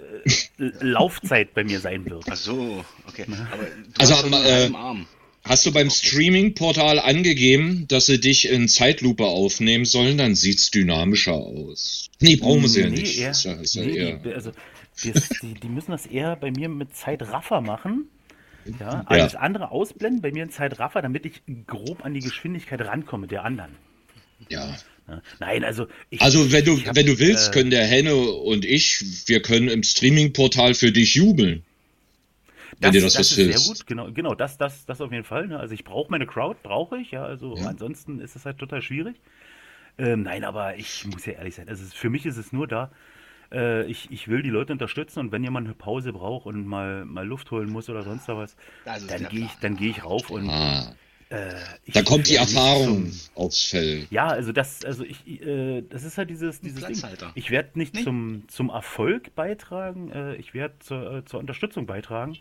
Laufzeit bei mir sein wird. Ach so, okay. Aber du Also, hast doch nur einen äh, halben Arm. Hast du beim Streaming-Portal angegeben, dass sie dich in Zeitlupe aufnehmen sollen? Dann sieht's dynamischer aus. Nee, brauchen wir sie ja Nee, nicht. eher, Ist ja, ist ja nee, eher. die, also, das, die, die müssen das eher bei mir mit Zeitraffer machen. Ja, alles andere ausblenden, bei mir in Zeitraffer, damit ich grob an die Geschwindigkeit rankomme der anderen. Ja. Ja, nein, also ich, Also wenn du, ich hab, wenn du willst, äh, können der Henne und ich, wir können im Streaming-Portal für dich jubeln. Wenn dir das, das was ist hilft. sehr gut, genau, genau, das, das, das auf jeden Fall. Ne? Also ich brauche meine Crowd, brauche ich, ja, also Ja. ansonsten ist es halt total schwierig. Ähm, nein, aber ich muss ja ehrlich sein, also es, für mich ist es nur da, äh, ich, ich will die Leute unterstützen und wenn jemand eine Pause braucht und mal, mal Luft holen muss oder sonst was, Das ist dann der gehe ich, Plan. dann gehe ich rauf und Ah, äh, ich da kommt die werde nicht Erfahrung zum- aufs Feld. Ja, also das, also ich, äh, das ist halt dieses, dieses Ding. Platzhalter. Ich werde nicht Nee. zum, zum Erfolg beitragen, äh, ich werde zur, äh, zur Unterstützung beitragen.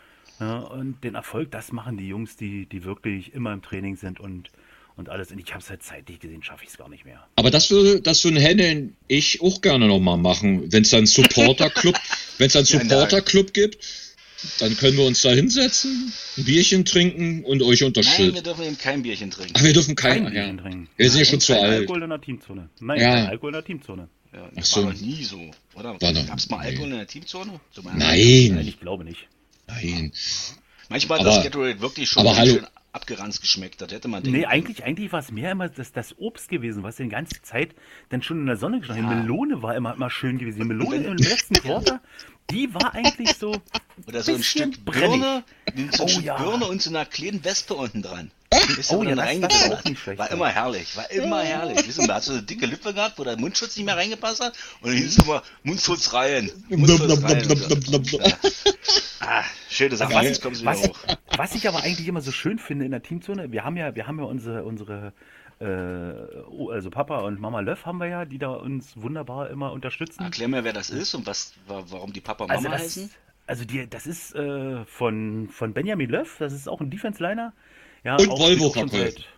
Ja, und den Erfolg, das machen die Jungs, die, die wirklich immer im Training sind und, und alles. Und ich habe es halt zeitlich gesehen, schaffe ich es gar nicht mehr. Aber das würde, das würden Henne und ich auch gerne nochmal machen. Wenn es dann Supporter-Club, wenn es dann Ja, nein. Supporter-Club gibt, dann können wir uns da hinsetzen, ein Bierchen trinken und euch Nein, wir unterstützen. dürfen eben kein Bierchen trinken. Ach, wir dürfen kein, Kein ja. Bierchen trinken. Wir sind ja Nein, schon zu kein alt. Alkohol in der Teamzone. Nein, Ja. kein Alkohol in der Teamzone. Ja, Ach das so. war noch nie so, oder? War noch- Gab es mal Alkohol nee. in der Teamzone? So mal- Nein, Nein, ich glaube nicht. nein. Manchmal hat Aber- das Gatorade wirklich schon aber ganz hallo. schön abgeranzt geschmeckt. Das hätte man denken Nee, können. eigentlich, eigentlich war es mehr immer das, das Obst gewesen, was die ganze Zeit dann schon in der Sonne gestanden hat. Ja. Die Melone war immer, immer schön gewesen. Die Melone wenn- im letzten Quarter, die war eigentlich so Oder so ein bisschen Stück brennig. Birne, so ein Oh Stück ja. Birne und so einer kleinen Wespe unten dran. Ist Oh aber ja, dann das- das ist reingeballert. auch nicht schlecht, War ja. immer herrlich, war immer herrlich. Wissen, man hat so eine dicke Lippe gehabt, wo der Mundschutz nicht mehr reingepasst hat. Und dann hieß es immer, Mundschutz rein. Mundschutz rein. Und so. Ja. Ah, schöne Sache. was, Jetzt kommen sie wieder was, hoch. was ich aber eigentlich immer so schön finde in der Teamzone, wir haben ja, wir haben ja unsere, unsere äh, oh, also Papa und Mama Löff haben wir ja, die da uns wunderbar immer unterstützen. Erklär mir, wer das ist und was, wa- warum die Papa und Also Mama das, heißen. also die, das ist äh, von, von Benjamin Löff, das ist auch ein Defense-Liner. Ja, Und auch- Volvo-Verkäufer. auch schon seit-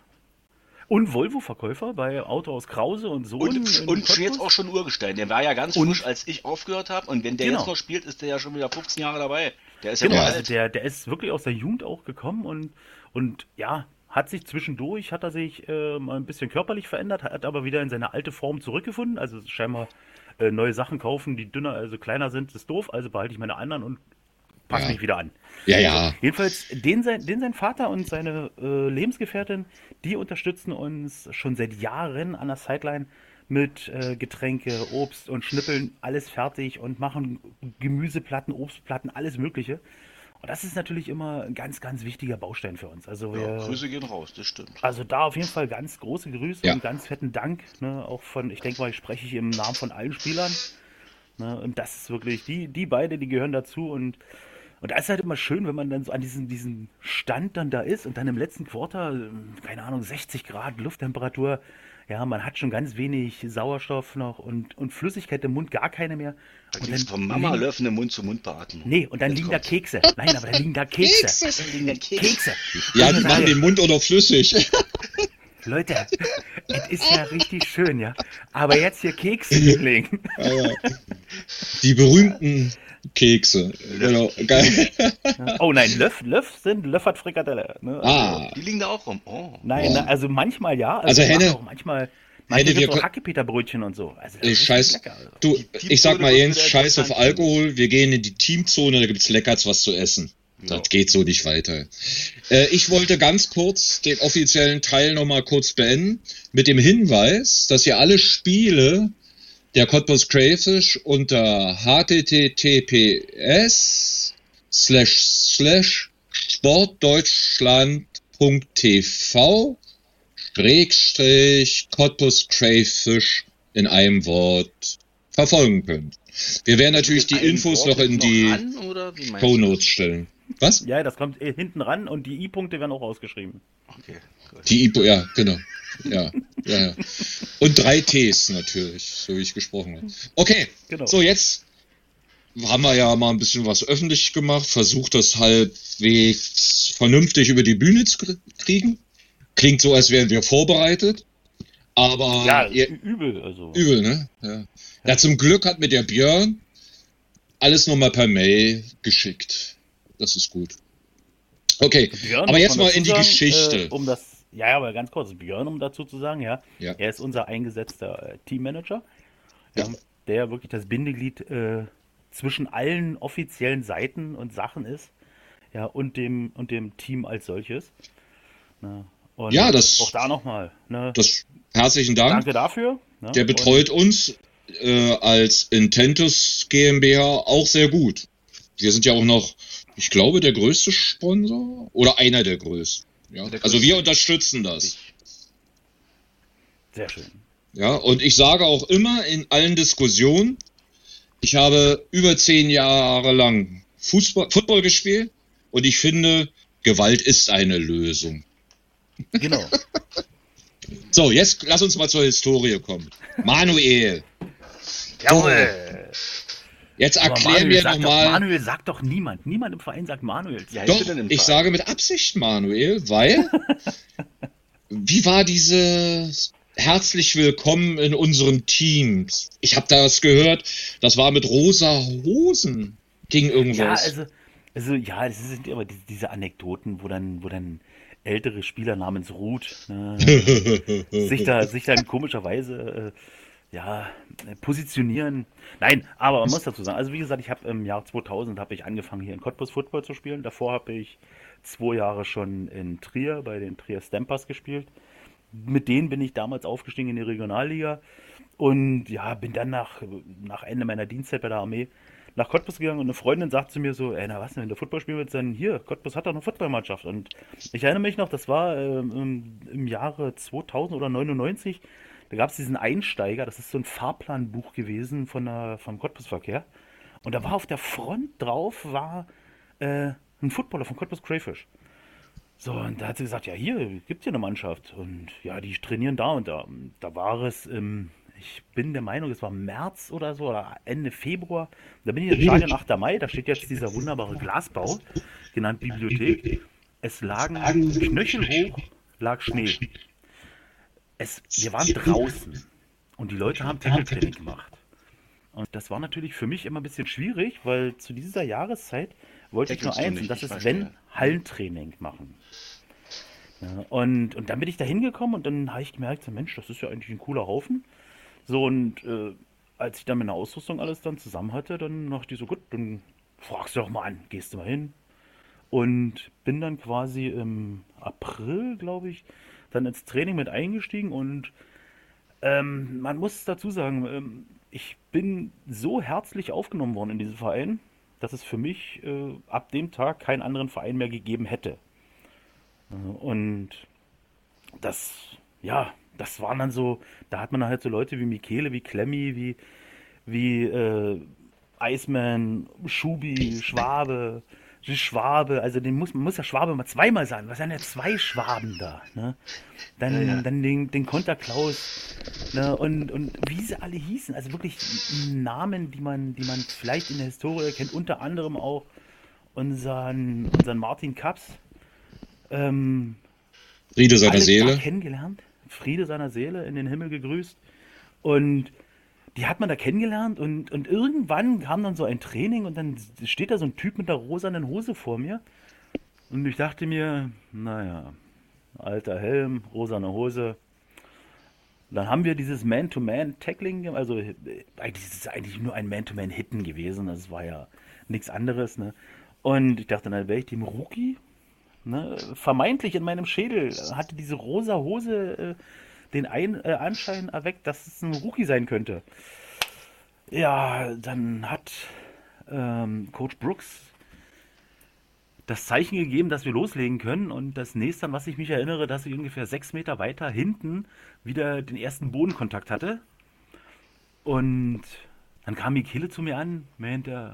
Und Volvo-Verkäufer bei Autohaus Krause und so. Und, in und Cottbus. jetzt auch schon Urgestein. Der war ja ganz Und- frisch, als ich aufgehört habe. Und wenn der Genau. jetzt noch spielt, ist der ja schon wieder fünfzehn Jahre dabei. Der ist ja Genau, noch also alt. der, der ist wirklich aus der Jugend auch gekommen und, und ja, hat sich zwischendurch, hat er sich äh, mal ein bisschen körperlich verändert, hat aber wieder in seine alte Form zurückgefunden. Also scheinbar äh, neue Sachen kaufen, die dünner, also kleiner sind, ist doof. Also behalte ich meine anderen und passe Ja. mich wieder an. Ja, ja. Jedenfalls, den sein, den sein Vater und seine äh, Lebensgefährtin, die unterstützen uns schon seit Jahren an der Sideline mit äh, Getränke, Obst und Schnippeln, alles fertig und machen Gemüseplatten, Obstplatten, alles Mögliche. Und das ist natürlich immer ein ganz, ganz wichtiger Baustein für uns. Also, wir, Ja, Grüße gehen raus, das stimmt. also da auf jeden Fall ganz große Grüße Ja. und ganz fetten Dank. Ne, auch von, ich denke mal, ich spreche ich im Namen von allen Spielern. Ne, und das ist wirklich, die, die beide, die gehören dazu und Und da ist halt immer schön, wenn man dann so an diesem, diesem Stand dann da ist und dann im letzten Quarter, ähm, keine Ahnung, sechzig Grad Lufttemperatur, ja, man hat schon ganz wenig Sauerstoff noch und, und Flüssigkeit im Mund, gar keine mehr. Da Und gibt es dann von Mama liegen- Löffel eine Mund-zu-Mund-Beatmung. Nee, und dann Jetzt liegen kommt's. da Kekse. Nein, aber da liegen da Kekse. Da liegen da Kekse. Kekse. Ja, Und die ich machen sage, den Mund auch noch flüssig. Leute, es ist ja richtig schön, ja. Aber jetzt hier Kekse hinlegen. Aber die berühmten Kekse. Genau. Geil. Oh nein, Löff, Löff sind Löffert Frikadelle. Ne? Also, Ah, Die liegen da auch rum. Oh. Nein, Oh. na, also manchmal ja. Also wir machen Henne- auch manchmal, Henne, manchmal wir so kon- Hackepeterbrötchen und so. Also, das ich ist scheiß. lecker. Also. Du, Die ich sag mal Teamzone eins, wird scheiß auf interessant. Alkohol. Wir gehen in die Teamzone, da gibt's Leckerts was zu essen. Ja. Das geht so nicht weiter. Äh, ich wollte ganz kurz den offiziellen Teil nochmal kurz beenden mit dem Hinweis, dass ihr alle Spiele der Cottbus Crayfish unter https slash slash sportdeutschland.tv Schrägstrich Cottbus Crayfish in einem Wort verfolgen könnt. Wir werden natürlich die Ein Infos Wort noch in die ran, oder wie meinst Show du Notes stellen. Was? Ja, das kommt äh, hinten ran und die I-Punkte werden auch ausgeschrieben. das? Okay, gut. Die I P O, ja, genau. Ja, ja, ja. Und drei Ts natürlich, so wie ich gesprochen habe. Okay, Genau. so jetzt haben wir ja mal ein bisschen was öffentlich gemacht, versucht das halbwegs vernünftig über die Bühne zu kr- kriegen. Klingt so, als wären wir vorbereitet, aber Ja, ihr, ü- übel. Also. übel, ne? Ja. Ja, zum Glück hat mir der Björn alles nochmal per Mail geschickt. Das ist gut. Okay, Björn, aber muss jetzt man mal dazu in die sagen, Geschichte. Äh, um das, ja, ja, aber ganz kurz, Björn, um dazu zu sagen, ja, Ja. er ist unser eingesetzter äh, Teammanager, ja, Ja. der wirklich das Bindeglied äh, zwischen allen offiziellen Seiten und Sachen ist, ja, und dem, und dem Team als solches. Ne? Und Ja, das- auch da nochmal, ne? Das, herzlichen Dank. Danke dafür. Ne? Der betreut uns äh, als Intentus GmbH auch sehr gut. Wir sind ja auch noch, ich glaube, der größte Sponsor oder einer der größten. Ja? Der Also größte. wir unterstützen das. Und sehr schön. Ja, und ich sage auch immer in allen Diskussionen, ich habe über zehn Jahre lang Fußball, Football gespielt und ich finde, Gewalt ist eine Lösung. Genau. So, jetzt lass uns mal zur Historie kommen. Manuel, Jawohl. jetzt Aber erklär Manuel mir sagt doch, nochmal. Manuel sagt doch niemand. Niemand im Verein sagt Manuel. Ja, Doch, ist denn im ich Verein? sage mit Absicht Manuel, weil wie war dieses herzlich willkommen in unserem Team? Ich habe das gehört, das war mit rosa Hosen, ging Ja, irgendwas. also, also ja, das sind aber die, diese Anekdoten, wo dann, wo dann ältere Spieler namens Ruth ne, sich da, sich dann komischerweise äh, ja, äh, positionieren. Nein, aber man muss dazu sagen, also wie gesagt, ich habe im Jahr zweitausend habe ich angefangen hier in Cottbus Football zu spielen. Davor habe ich zwei Jahre schon in Trier bei den Trier Stampers gespielt. Mit denen bin ich damals aufgestiegen in die Regionalliga und ja, bin dann nach, nach Ende meiner Dienstzeit bei der Armee nach Cottbus gegangen und eine Freundin sagt zu mir so, ey, na was denn, wenn du Football spielen willst, dann hier, Cottbus hat doch eine Footballmannschaft. Und ich erinnere mich noch, das war ähm, im, im Jahre zweitausend oder neunundneunzig, da gab es diesen Einsteiger, das ist so ein Fahrplanbuch gewesen von der, vom Cottbus-Verkehr. Und da war auf der Front drauf, war äh, ein Footballer von Cottbus Crayfish. So, und da hat sie gesagt, ja, hier gibt hier eine Mannschaft. Und ja, die trainieren da und da. Und da war es, ähm, ich bin der Meinung, es war März oder so, oder Ende Februar. Da bin ich im Stadion achter Mai, da steht jetzt dieser wunderbare Glasbau, genannt Bibliothek. Es lagen knöchelhoch, lag Schnee. Es, wir waren draußen und die Leute haben Tackle-Training gemacht. Und das war natürlich für mich immer ein bisschen schwierig, weil zu dieser Jahreszeit wollte ich nur Tackelst du eins, nicht, und das ich ist, verstehe. wenn, Hallentraining machen. Ja, und, und dann bin ich da hingekommen und dann habe ich gemerkt, so, Mensch, das ist ja eigentlich ein cooler Haufen. So, und äh, als ich dann meine Ausrüstung alles dann zusammen hatte, dann dachte ich so, gut, dann fragst du doch mal an, gehst du mal hin. Und bin dann quasi im April, glaube ich, dann ins Training mit eingestiegen und ähm, man muss dazu sagen, ähm, ich bin so herzlich aufgenommen worden in diesem Verein, dass es für mich äh, ab dem Tag keinen anderen Verein mehr gegeben hätte. Äh, Und das, ja, das waren dann so, da hat man dann halt so Leute wie Michele, wie Klemmi, wie, wie äh, Iceman, Schubi, Schwabe, die Schwabe, also den muss, man muss ja Schwabe mal zweimal sagen. Was sind ja zwei Schwaben da? Ne? Dann, Ja, ja. dann den, den Konterklaus ne? und, und wie sie alle hießen. Also wirklich Namen, die man, die man vielleicht in der Historie kennt, unter anderem auch unseren, unseren Martin Kaps. Ähm, Friede seiner alle da Seele. kennengelernt. Friede seiner Seele, in den Himmel gegrüßt. Und die hat man da kennengelernt und, und irgendwann kam dann so ein Training und dann steht da so ein Typ mit einer rosanen Hose vor mir. Und ich dachte mir, naja, alter Helm, rosane Hose. Dann haben wir dieses Man-to-Man-Tackling, also äh, eigentlich ist es eigentlich nur ein Man-to-Man-Hitten gewesen, das war ja nichts anderes. Ne? Und ich dachte, dann wäre ich dem Rookie, ne? Vermeintlich in meinem Schädel hatte diese rosa Hose äh, den ein, äh, Anschein erweckt, dass es ein Rookie sein könnte. Ja, dann hat ähm, Coach Brooks das Zeichen gegeben, dass wir loslegen können. Und das nächste, an was ich mich erinnere, dass ich ungefähr sechs Meter weiter hinten wieder den ersten Bodenkontakt hatte. Und dann kam Michele zu mir an, meinte,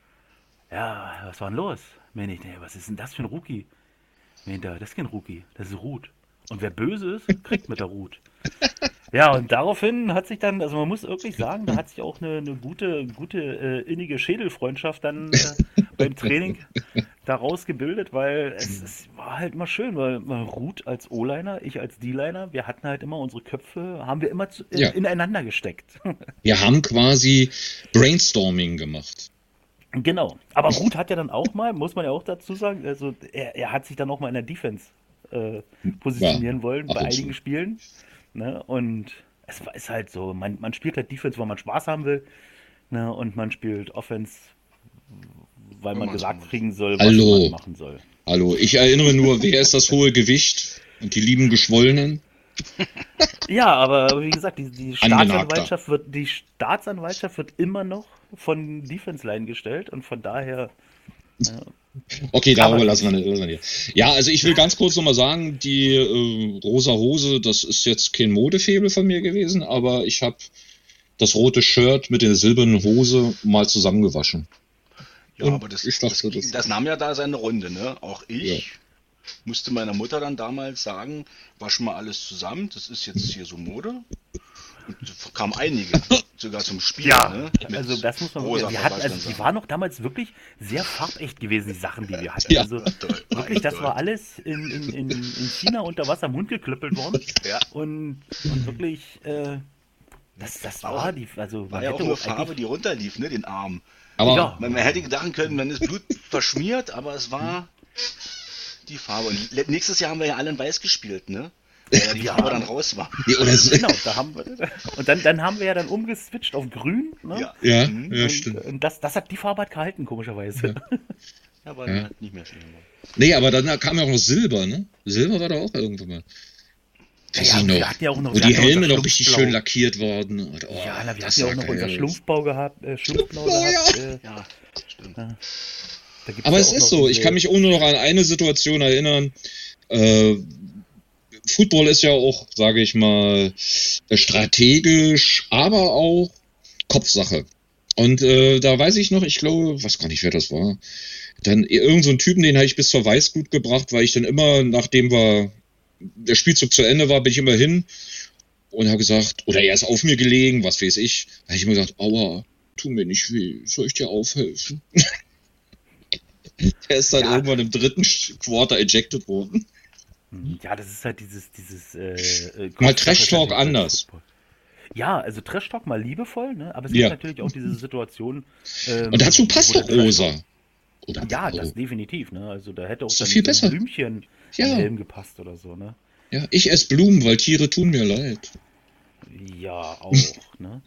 ja, was war denn los? Meinte ich, nee, was ist denn das für ein Rookie? Meinte er, das ist kein Rookie, das ist Ruth. Und wer böse ist, kriegt mit der Ruth. Ja, und daraufhin hat sich dann, also man muss wirklich sagen, da hat sich auch eine, eine gute, gute äh, innige Schädelfreundschaft dann äh, beim Training daraus gebildet, weil es, es war halt immer schön, weil, weil Ruth als O-Liner, ich als D-Liner, wir hatten halt immer unsere Köpfe, haben wir immer zu, äh, Ja. ineinander gesteckt. Wir haben quasi Brainstorming gemacht. Genau. Aber Ruth hat ja dann auch mal, muss man ja auch dazu sagen, also er, er hat sich dann auch mal in der Defense äh, positionieren Ja, wollen ab bei und einigen zu. Spielen. Ne? Und es war- ist halt so, man, man spielt halt Defense, weil man Spaß haben will. Ne? Und man spielt Offense, weil man man's gesagt muss. kriegen soll, was Hallo. man machen soll. Hallo, ich erinnere nur, wer ist das hohe Gewicht und die lieben Geschwollenen? Ja, aber, aber wie gesagt, die, die Angenagter. Staatsanwaltschaft wird, die Staatsanwaltschaft wird immer noch von Defense Line gestellt und von daher. Okay, Kann darüber man lassen wir nicht. Lassen wir nicht. Ja, also ich will ganz kurz nochmal sagen, die äh, rosa Hose, das ist jetzt kein Modefaible von mir gewesen, aber ich habe das rote Shirt mit der silbernen Hose mal zusammengewaschen. Ja, Und aber das, ich dachte, das, das- das nahm ja da seine Runde, ne? Auch ich Ja. musste meiner Mutter dann damals sagen, wasch mal alles zusammen, das ist jetzt hier so Mode. Und es kamen einige, sogar zum Spiel, ne? Mit also das muss man rosa wirklich, wir hatten, also Verbandsansagen. die waren noch damals wirklich sehr farbecht gewesen, die Sachen, die wir hatten. Ja. Also Toll, wirklich, das toll. war alles in, in, in, in China unter Wasser im Mund geklüppelt worden. Ja. Und, und wirklich, äh, das, das War war auch- die, also man War ja auch hätte eine auch Farbe, eigentlich, die runterlief, ne? Den Arm. Aber Ja. Man, man hätte gedacht können, man ist Blut verschmiert, aber es war die Farbe. Und le- nächstes Jahr haben wir ja alle in weiß gespielt, ne? Weil ja die Ja. Farbe dann raus war. Ja, oder so, genau, da haben wir, und dann, dann haben wir ja dann umgeswitcht auf grün, ne? Ja, ja, Mhm. ja, und, stimmt. und das, das hat die Farbe hat gehalten, komischerweise. aber Ja. halt nicht mehr viel. Nee, aber dann kam ja auch noch Silber, ne? Silber war da auch irgendwann mal. Weiß Ja, ich wir noch. hatten ja auch noch- Wo wir die hatten ja Helme unser noch richtig Schlumpfblau. schön lackiert wurden. Und, oh, Ja, na, wir das hatten ja auch sah noch geil unser aus. Schlumpfbau gehabt, äh, Schlumpfblau Oh, gehabt. ja. Äh, Ja, stimmt. da gibt's Aber ja es auch ist noch so, ich diese- kann mich auch nur noch an eine Situation erinnern. Äh, Football ist ja auch, sage ich mal, äh, strategisch, aber auch Kopfsache. Und äh, da weiß ich noch, ich glaube, weiß gar nicht, wer das war. Dann irgend so einen Typen, den habe ich bis zur Weißglut gebracht, weil ich dann immer, nachdem wir, der Spielzug zu Ende war, bin ich immer hin und habe gesagt, oder er ist auf mir gelegen, was weiß ich. Da habe ich immer gesagt, aua, tu mir nicht weh, soll ich dir aufhelfen? Der ist dann Ja. irgendwann im dritten Quarter ejected worden. Ja, das ist halt dieses, dieses, äh, äh, Mal Kopfsache Trash ist Talk natürlich beim anders. Football. Ja, also Trash Talk mal liebevoll, ne? Aber es Ja. gibt natürlich auch diese Situation. Ähm, Und dazu passt wo doch der Trash- rosa. Oder Ja, blau. das definitiv, ne? Also da hätte auch Ist doch dann viel so ein besser. Blümchen Ja. am Helm gepasst oder so, ne? Ja, ich esse Blumen, weil Tiere tun mir leid. Ja, auch, ne?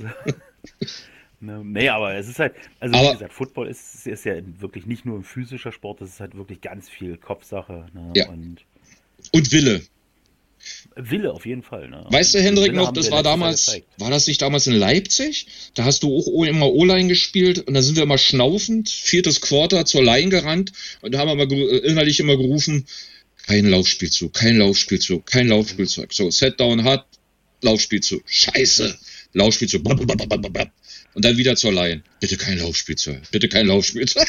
Ne, nee, aber es ist halt, also Aber- wie gesagt, Football ist, ist ja wirklich nicht nur ein physischer Sport, das ist halt wirklich ganz viel Kopfsache, ne? Ja. Und Und Wille. Wille auf jeden Fall, ne? Weißt du, Und Hendrik, Wille noch, haben das wir war letztes Jahr damals, gezeigt. war das nicht damals in Leipzig? Da hast du auch O- immer O-Line gespielt und da sind wir immer schnaufend, viertes Quarter zur Line gerannt und da haben wir immer geru- innerlich immer gerufen, kein Laufspielzug, kein Laufspielzug, kein Laufspielzug. So, Set down hart, Laufspielzug. Scheiße, Laufspielzug. Blablabla. Und dann wieder zur Line. Bitte kein Laufspielzug, bitte kein Laufspielzug.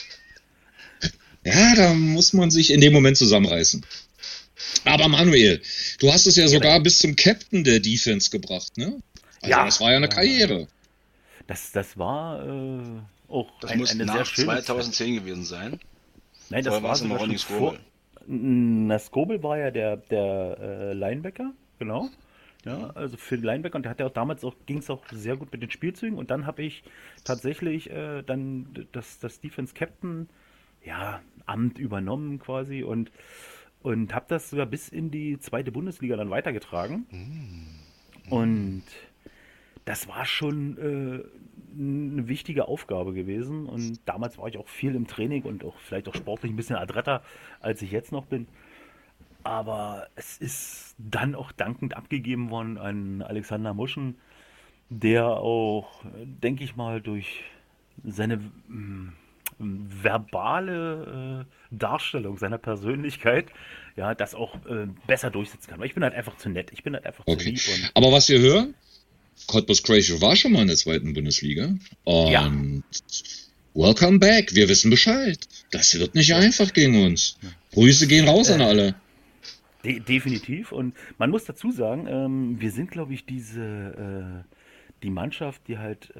Ja, da muss man sich in dem Moment zusammenreißen. Aber Manuel, du hast es ja sogar bis zum Captain der Defense gebracht, ne? Also Ja. das war ja eine Ja. Karriere. Das, das war äh, auch Das ein, muss eine sehr nach schöne Zeit. zweitausendzehn gewesen sein. Nein, das Vorher war war's immer sogar Ronny schon vor. Skobel. Na, Skobel war ja der, der äh, Linebacker, genau. Ja, also für den Linebacker und der hat ja auch damals auch, ging es auch sehr gut mit den Spielzügen und dann habe ich tatsächlich äh, dann das, das Defense Captain, ja, Amt übernommen quasi und, und habe das sogar bis in die zweite Bundesliga dann weitergetragen. Und das war schon äh, eine wichtige Aufgabe gewesen. Und damals war ich auch viel im Training und auch vielleicht auch sportlich ein bisschen adretter, als ich jetzt noch bin. Aber es ist dann auch dankend abgegeben worden an Alexander Muschen, der auch, äh, denke ich mal, durch seine mm, verbale äh, Darstellung seiner Persönlichkeit, ja, das auch äh, besser durchsetzen kann. Weil ich bin halt einfach zu nett, ich bin halt einfach zu Okay. lieb und Aber was wir hören, Cottbus Crazy war schon mal in der zweiten Bundesliga. Und Ja. welcome back. Wir wissen Bescheid. Das wird nicht einfach gegen uns. Grüße gehen raus an alle. De definitiv. Und man muss dazu sagen, ähm, wir sind, glaube ich, diese, äh, die Mannschaft, die halt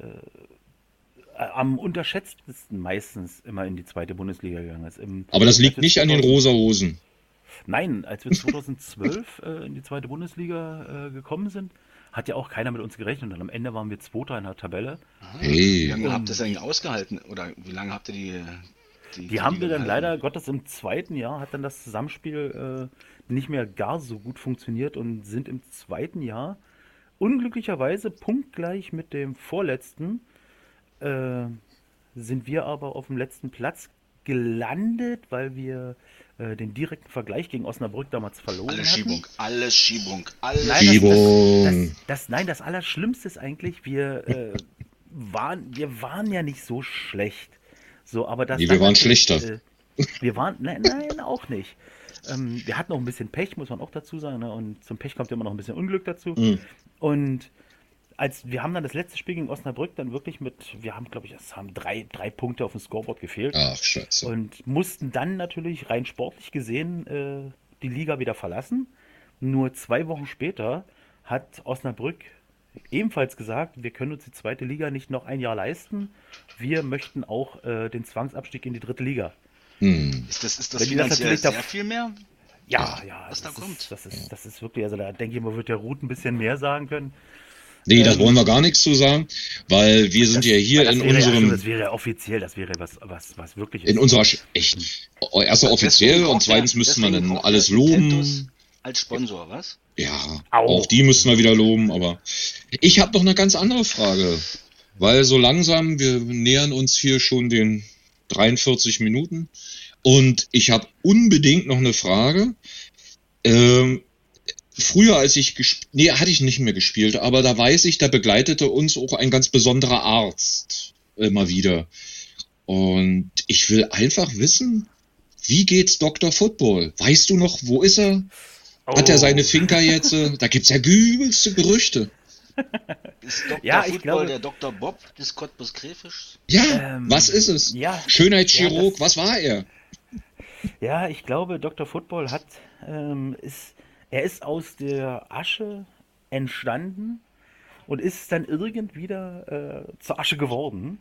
äh, am unterschätztesten meistens immer in die zweite Bundesliga gegangen ist. Im, Aber das als liegt wir nicht an den zweitausend rosa Hosen. Nein, als wir zweitausendzwölf äh, in die zweite Bundesliga äh, gekommen sind, hat ja auch keiner mit uns gerechnet. Und am Ende waren wir Zweiter in der Tabelle. Ah, wie Hey, lange habt ihr Und das eigentlich ausgehalten? Oder wie lange habt ihr die, die, die die haben Liga wir dann gehalten? leider Gottes im zweiten Jahr, hat dann das Zusammenspiel äh, nicht mehr gar so gut funktioniert und sind im zweiten Jahr unglücklicherweise punktgleich mit dem vorletzten, äh, sind wir aber auf dem letzten Platz gelandet, weil wir äh, den direkten Vergleich gegen Osnabrück damals Alles verloren hatten. Schiebung, alles Schiebung, alles Nein, das, das, das, Schiebung. das, nein, das Allerschlimmste ist eigentlich, wir, äh, waren, wir waren ja nicht so schlecht. So, aber das Nee, wir dann waren natürlich, schlechter. äh, wir waren, nein, nein, auch nicht. Ähm, wir hatten auch ein bisschen Pech, muss man auch dazu sagen, ne? Und zum Pech kommt immer noch ein bisschen Unglück dazu. Hm. Und als wir haben dann das letzte Spiel gegen Osnabrück dann wirklich mit, wir haben, glaube ich, es haben drei, drei Punkte auf dem Scoreboard gefehlt Ach, scheiße. und mussten dann natürlich rein sportlich gesehen äh, die Liga wieder verlassen. Nur zwei Wochen später hat Osnabrück ebenfalls gesagt, wir können uns die zweite Liga nicht noch ein Jahr leisten. Wir möchten auch äh, den Zwangsabstieg in die dritte Liga. Hm. Ist das, ist das Wenn die das finanziell natürlich da, sehr viel mehr, ja, ja, was da das kommt? ist, das ist, das ist wirklich, also da denke ich mal, wird der Ruth ein bisschen mehr sagen können. Nee, das Ähm, wollen wir gar nichts zu sagen, weil wir sind das, ja hier weil das in wäre ja, stimmt, unserem, das wäre ja offiziell, das wäre was, was, was wirklich in ist. unserer, Sch- echt, erstmal Deswegen offiziell und braucht er, zweitens müsste man deswegen dann braucht alles er Nintendos loben. als Sponsor, was? Ja, auch Auch. die müssten wir wieder loben, aber ich habe noch eine ganz andere Frage, weil so langsam, wir nähern uns hier schon den dreiundvierzig Minuten und ich habe unbedingt noch eine Frage. Ähm, Früher, als ich gespielt, nee, hatte ich nicht mehr gespielt, aber da weiß ich, da begleitete uns auch ein ganz besonderer Arzt immer wieder. Und ich will einfach wissen, wie geht's Doktor Football? Weißt du noch, wo ist er? Hat er seine Oh. Finca jetzt? äh, Da gibt's ja übelste Gerüchte. Ist Doktor Ja, ich Football glaube, der Doktor Bob des Cottbus Krefisch? Ja, ähm, was ist es? ja, ja, Schönheitschirurg, das, was war er? ja, ich glaube, Doktor Football hat, ähm, ist, er ist aus der Asche entstanden und ist dann irgend wieder äh, zur Asche geworden.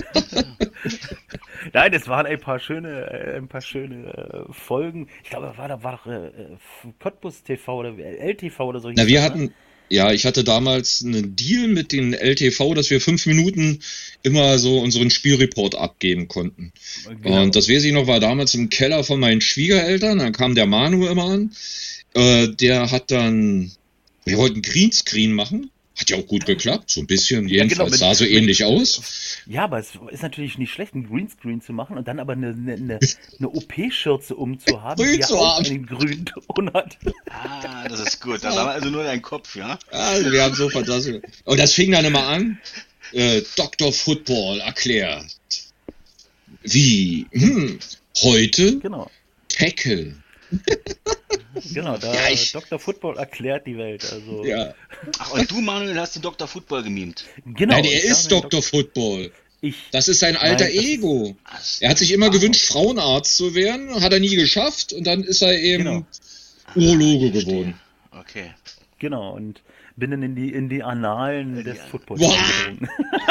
Nein, es waren ein paar schöne, äh, ein paar schöne äh, Folgen. Ich glaube, war da war doch äh, äh, Cottbus T V oder L T V oder so Na, hieß wir das, ne? hatten, ja, ich hatte damals einen Deal mit den L T V, dass wir fünf Minuten immer so unseren Spielreport abgeben konnten. Genau. Und das weiß ich noch, war damals im Keller von meinen Schwiegereltern, dann kam der Manu immer an. Äh, der hat dann, wir wollten Greenscreen machen. Hat ja auch gut geklappt, so ein bisschen, Ja, genau, jedenfalls mit, sah so mit, ähnlich aus. ja, aber es ist natürlich nicht schlecht, einen Greenscreen zu machen und dann aber eine, eine, eine, eine O P-Schürze umzuhaben, die Grün ja zu auch haben. einen grünen Ton hat. Ah, das ist gut. Das war also nur dein Kopf, ja? Also wir haben so fantastisch. Und das fing dann immer an, äh, Doktor Football erklärt. Wie? Hm, heute Genau, Tackle. genau, da Ja, ich, Doktor Football erklärt die Welt. Also, ja. Ach, und du, Manuel, hast den Doktor Football gemimt. genau, Nein, er ich ist habe den Doktor Football. Ich, Das ist sein alter nein, das ist, Ego. Was? Er hat sich immer Ah, gewünscht, okay. Frauenarzt zu werden, hat er nie geschafft und dann ist er genau, eben Urologe Ich verstehe. geworden. Okay. genau, und bin dann in die, in die Annalen des Ja. Footballs Wow, eingedrungen.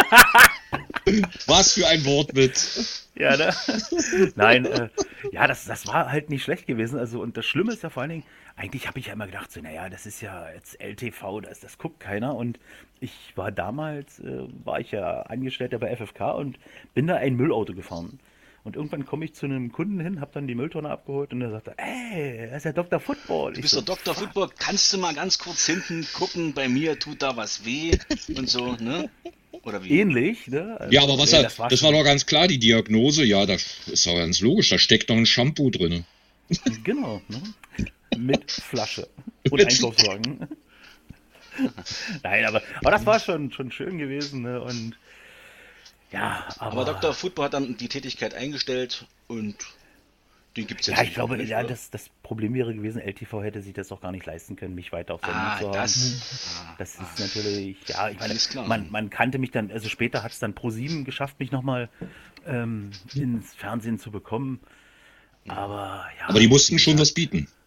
was für ein Wortwitz. Ja, ne? Nein, äh, ja, das, das war halt nicht schlecht gewesen. Also, und das Schlimme ist ja vor allen Dingen, eigentlich habe ich ja immer gedacht, so, naja, das ist ja jetzt L T V, das, das guckt keiner. Und ich war damals, äh, war ich ja Angestellter bei F F K und bin da ein Müllauto gefahren. Und irgendwann komme ich zu einem Kunden hin, habe dann die Mülltonne abgeholt und er sagte, ey, das ist ja Doktor Football. Du Ich bist so, doch Doktor fuck. Football. Kannst du mal ganz kurz hinten gucken? Bei mir tut da was weh und so, ne? Oder wie? Ähnlich, ne? Ja, Also, aber was nee, er, das war das war schon, doch ganz klar, die Diagnose, ja, das ist doch ganz logisch, da steckt doch ein Shampoo drin. genau, ne? Mit Flasche und Mit- Einkaufswagen. Nein, aber, aber das war schon, schon schön gewesen, ne? Und ja, Aber Doktor aber Football hat dann die Tätigkeit eingestellt und den gibt's jetzt ja, ich nicht mehr, glaube, nicht, ja, oder? das, das Problem wäre gewesen, L T V hätte sich das doch gar nicht leisten können, mich weiter auf Sendung Ah, zu haben. das. Ah, Das ah, ist natürlich, ja, ich meine, alles klar. man, man kannte mich dann, also später hat es dann ProSieben geschafft, mich nochmal ähm, ins Fernsehen zu bekommen. Aber ja, Aber die wie mussten schon gesagt, was bieten.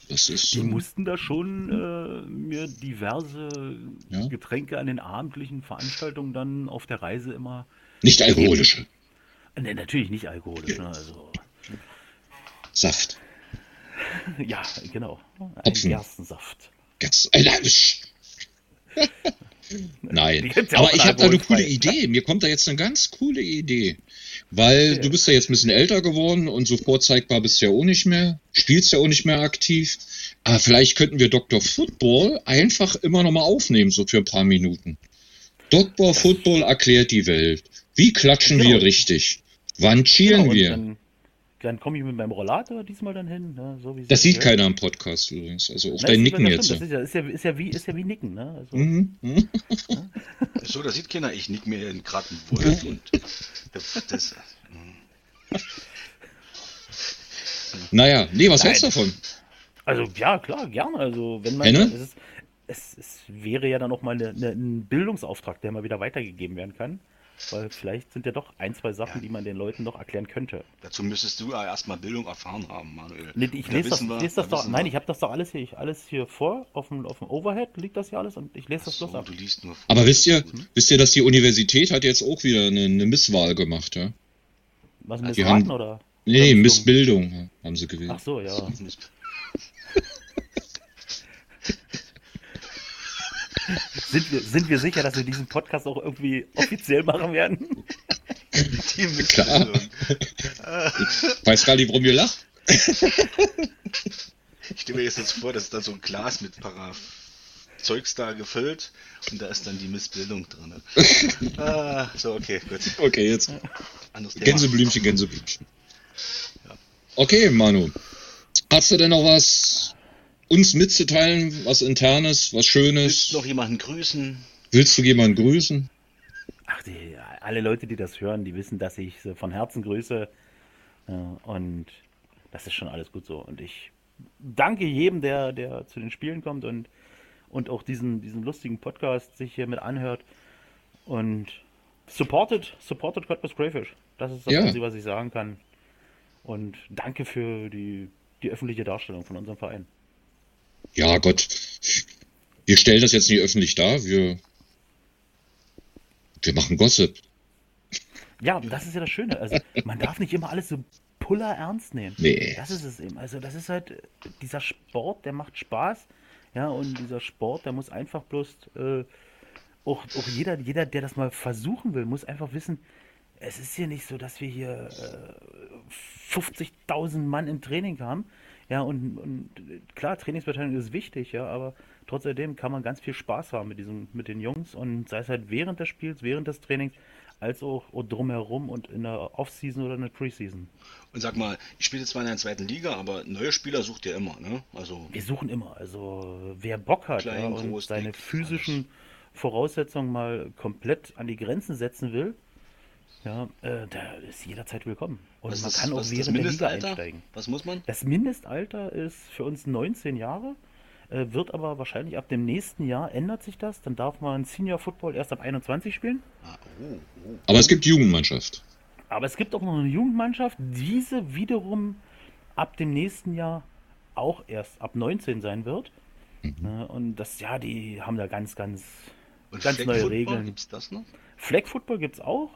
Das ist Die so. mussten da schon äh, mir diverse Ja. Getränke an den abendlichen Veranstaltungen dann auf der Reise immer. Nicht alkoholische. Ne, natürlich nicht alkoholisch, ne? Also, Saft. ja, genau. Ein Hopfen. Gerstensaft. Gas. Äh, nein, sch- Die Nein. gibt's ja auch Aber in ich habe da eine coole alkoholfrei. Idee. Mir kommt da jetzt eine ganz coole Idee. Weil Okay. du bist ja jetzt ein bisschen älter geworden und so vorzeigbar bist du ja auch nicht mehr. Spielst ja auch nicht mehr aktiv. Aber vielleicht könnten wir Doktor Football einfach immer noch mal aufnehmen, so für ein paar Minuten. Doktor Football erklärt die Welt. Wie klatschen Genau. wir richtig? Wann cheeren Genau, und wir? dann, dann komme ich mit meinem Rollator diesmal dann hin. Ne? So wie Das sich sieht gehört. keiner im Podcast übrigens. Also auch Na, dein das sieht man- Nicken das jetzt. stimmt, Das ist ja, ist, ja, ist, ja wie, ist ja wie Nicken. Ne? Also, Mhm. Mhm. So, da sieht keiner. Ich nick mir gerade einen Wolf und das, das, Naja, nee, was Nein. hältst du davon? Also ja, klar, gerne. Also wenn man, Henne? es, ist, es, es wäre ja dann auch mal eine, eine, ein Bildungsauftrag, der mal wieder weitergegeben werden kann. Weil vielleicht sind ja doch ein, zwei Sachen, Ja. die man den Leuten noch erklären könnte. dazu müsstest du ja erstmal Bildung erfahren haben, Manuel. Nee, ich Und da lese das, wissen wir- ich lese das da doch. wissen Nein, wir- ich habe das doch alles hier, ich, alles hier vor, auf dem, auf dem Overhead liegt das hier alles und ich lese das So, bloß ab. du liest nur vor. Aber wisst ihr, wisst ihr, dass die Universität hat jetzt auch wieder eine, eine Misswahl gemacht, ja? Was die missraten haben- oder? Nee, Oder Missbildung haben sie gewählt. Ach so, ja. Sind wir, sind wir sicher, dass wir diesen Podcast auch irgendwie offiziell machen werden? Die Klar. Missbildung. Weiß gar nicht, warum ihr lacht. Ich stelle mir jetzt jetzt vor, dass ist da so ein Glas mit Paraf Zeugs da gefüllt und da ist dann die Missbildung drin. ah, so, okay, gut. Okay, jetzt Anderes Thema. Gänseblümchen, Gänseblümchen. Ja. Okay, Manu. Hast du denn noch was uns mitzuteilen? Was Internes, was Willst Schönes? du noch jemanden grüßen? Willst du jemanden grüßen? Ach, die, alle Leute, die das hören, die wissen, dass ich sie von Herzen grüße. Ja, und das ist schon alles gut so. Und ich danke jedem, der, der zu den Spielen kommt und, und auch diesen, diesen lustigen Podcast sich hier mit anhört. Und supported, supported Cottbus Crayfish. Das ist das Ja. Einzige, was ich sagen kann. Und danke für die, die öffentliche Darstellung von unserem Verein. Ja, Gott. Wir stellen das jetzt nicht öffentlich dar. Wir, wir machen Gossip. Ja, das ist ja das Schöne. Also man darf nicht immer alles so puller ernst nehmen. Nee. Das ist es eben. Also das ist halt äh, dieser Sport, der macht Spaß. Ja, und dieser Sport, der muss einfach bloß äh, auch, auch jeder, jeder, der das mal versuchen will, muss einfach wissen, es ist hier nicht so, dass wir hier äh, fünfzigtausend Mann im Training haben. Ja, und, und klar, Trainingsbeteiligung ist wichtig, ja, aber trotzdem kann man ganz viel Spaß haben mit diesem, mit den Jungs und sei es halt während des Spiels, während des Trainings, als auch drumherum und in der Offseason oder in der Preseason. Und sag mal, ich spiele zwar in der zweiten Liga, aber neue Spieler sucht ihr immer, ne? Also, Wir suchen immer, also wer Bock hat Klein, ja, und groß, seine dick, physischen Voraussetzungen mal komplett an die Grenzen setzen will, ja, äh, der ist jederzeit willkommen. Und was man ist, kann auch was ist das während der Liga Mindestalter? einsteigen. Was muss man? Das Mindestalter ist für uns neunzehn Jahre, äh, wird aber wahrscheinlich ab dem nächsten Jahr ändert sich das. Dann darf man Senior Football erst ab einundzwanzig spielen. Ah, oh, oh. Aber es gibt Jugendmannschaft. Aber es gibt auch noch eine Jugendmannschaft, diese wiederum ab dem nächsten Jahr auch erst ab neunzehn sein wird. Äh, Und das, ja, die haben da ganz, ganz, Und ganz Flag neue Football, Regeln. Gibt's das noch? Flag Football gibt es auch.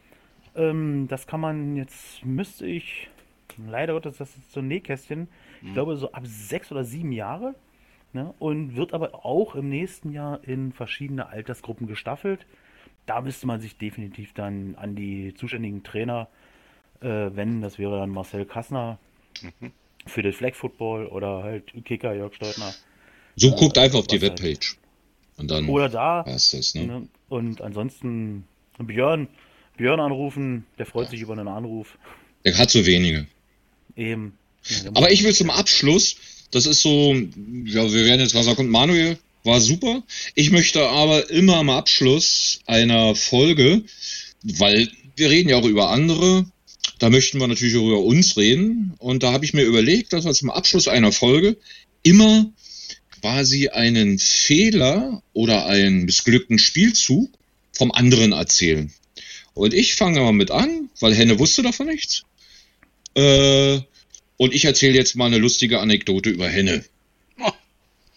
Ähm, das kann man jetzt, müsste ich, leider wird das, das ist so ein Nähkästchen, ich glaube so ab sechs oder sieben Jahre. Ne, und wird aber auch im nächsten Jahr in verschiedene Altersgruppen gestaffelt. Da müsste man sich definitiv dann an die zuständigen Trainer äh, wenden. Das wäre dann Marcel Kassner für den Flag Football oder halt Kicker Jörg Steutner. So Äh, guckt einfach auf die was halt. Webpage. Und dann Oder da. war's das, ne? Ne? Und ansonsten Björn, Björn anrufen, der freut sich über einen Anruf. Der hat so wenige. Eben. Ja, der Aber muss- ich will zum Abschluss, das ist so, ja, wir werden jetzt was sagen, Manuel war super. Ich möchte aber immer am Abschluss einer Folge, weil wir reden ja auch über andere, da möchten wir natürlich auch über uns reden. Und da habe ich mir überlegt, dass wir zum Abschluss einer Folge immer quasi einen Fehler oder einen missglückten Spielzug vom anderen erzählen. Und ich fange mal mit an, weil Henne wusste davon nichts. Äh, und ich erzähle jetzt mal eine lustige Anekdote über Henne.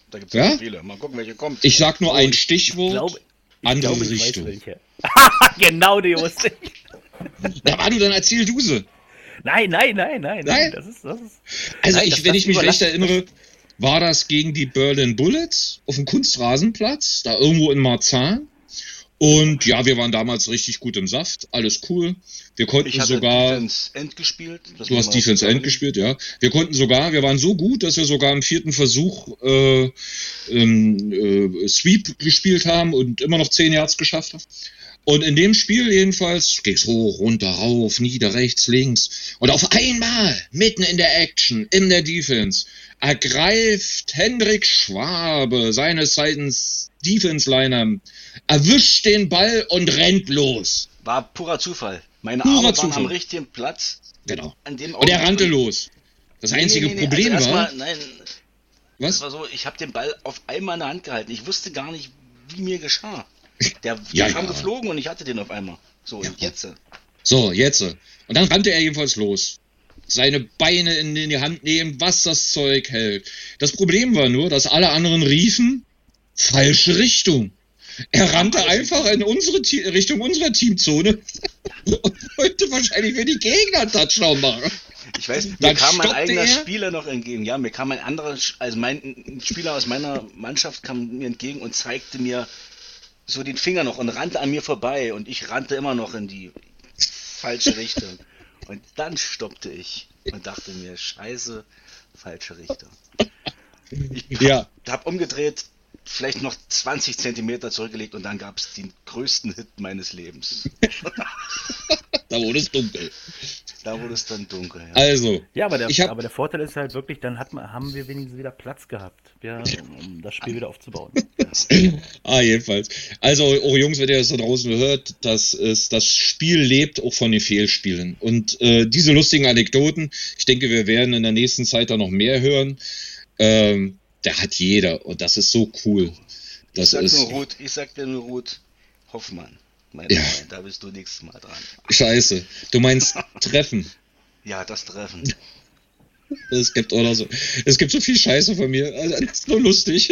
Da gibt es Ja? ja viele. Mal gucken, welche kommt. Ich sag nur ein Ich Stichwort, glaube, ich, andere glaube, ich weiß Richtung. welche. Genau, die wusste ich. Na, Manu, dann erzähl du sie. Nein, nein, nein, nein, Nein? nein. Das ist, das ist. Also Nein, ich, das- wenn das ich mich recht überlasse- erinnere, war das gegen die Berlin Bullets auf dem Kunstrasenplatz, da irgendwo in Marzahn. Und ja, wir waren damals richtig gut im Saft, alles cool. Wir konnten Ich hatte sogar, Defense End gespielt. Das du muss hast man Defense sagen. End gespielt, ja. Wir konnten sogar, wir waren so gut, dass wir sogar im vierten Versuch äh, ähm, äh, Sweep gespielt haben und immer noch zehn Yards geschafft haben. Und in dem Spiel jedenfalls ging's hoch, runter, rauf, nieder, rechts, links. Und auf einmal, mitten in der Action, in der Defense, ergreift Hendrik Schwabe, seines Seitens Defense-Liner, erwischt den Ball und rennt los. War purer Zufall. Meine Purer Arme waren Zufall. am richtigen Platz. Genau. An dem Und er Augenblick- rannte los. Das Nee, einzige nee, nee, nee. Problem also war, erstmal, nein, das was? war so, ich habe den Ball auf einmal in der Hand gehalten. Ich wusste gar nicht, wie mir geschah. Der, der Ja, kam ja. geflogen und ich hatte den auf einmal. So, und jetzt. äh, So, jetzt. Und dann rannte er jedenfalls los. Seine Beine in die Hand nehmen, was das Zeug hält. Das Problem war nur, dass alle anderen riefen, falsche Richtung. Er rannte einfach in unsere Te- Richtung unserer Teamzone und wollte wahrscheinlich für die Gegner einen Touchdown machen. Ich weiß, mir Dann kam mein stoppte eigener er. Spieler noch entgegen. Ja, mir kam ein anderer, also mein ein Spieler aus meiner Mannschaft kam mir entgegen und zeigte mir so den Finger noch und rannte an mir vorbei und ich rannte immer noch in die falsche Richtung. Und dann stoppte ich und dachte mir, scheiße, falsche Richtung. Ich Ja. hab umgedreht, vielleicht noch zwanzig Zentimeter zurückgelegt und dann gab es den größten Hit meines Lebens. Da wurde es dunkel. Da wurde es dann dunkel. Ja. Also, Ja, aber der, ich hab- aber der Vorteil ist halt wirklich, dann hat man, haben wir wenigstens wieder Platz gehabt, ja, um das Spiel wieder aufzubauen. ah, jedenfalls. Also, eure Jungs, wenn ihr das da draußen hört, das ist, das Spiel lebt auch von den Fehlspielen. Und äh, diese lustigen Anekdoten, ich denke, wir werden in der nächsten Zeit da noch mehr hören. Ähm, der hat jeder und das ist so cool. Das ich sag ist nur Ruth, ich sag dir nur Ruth Hoffmann. Mein Ja. Freund, da bist du nächstes Mal dran. scheiße. Du meinst Treffen. Ja, das Treffen. Es gibt oder so. Es gibt so viel Scheiße von mir. Also, das ist nur lustig.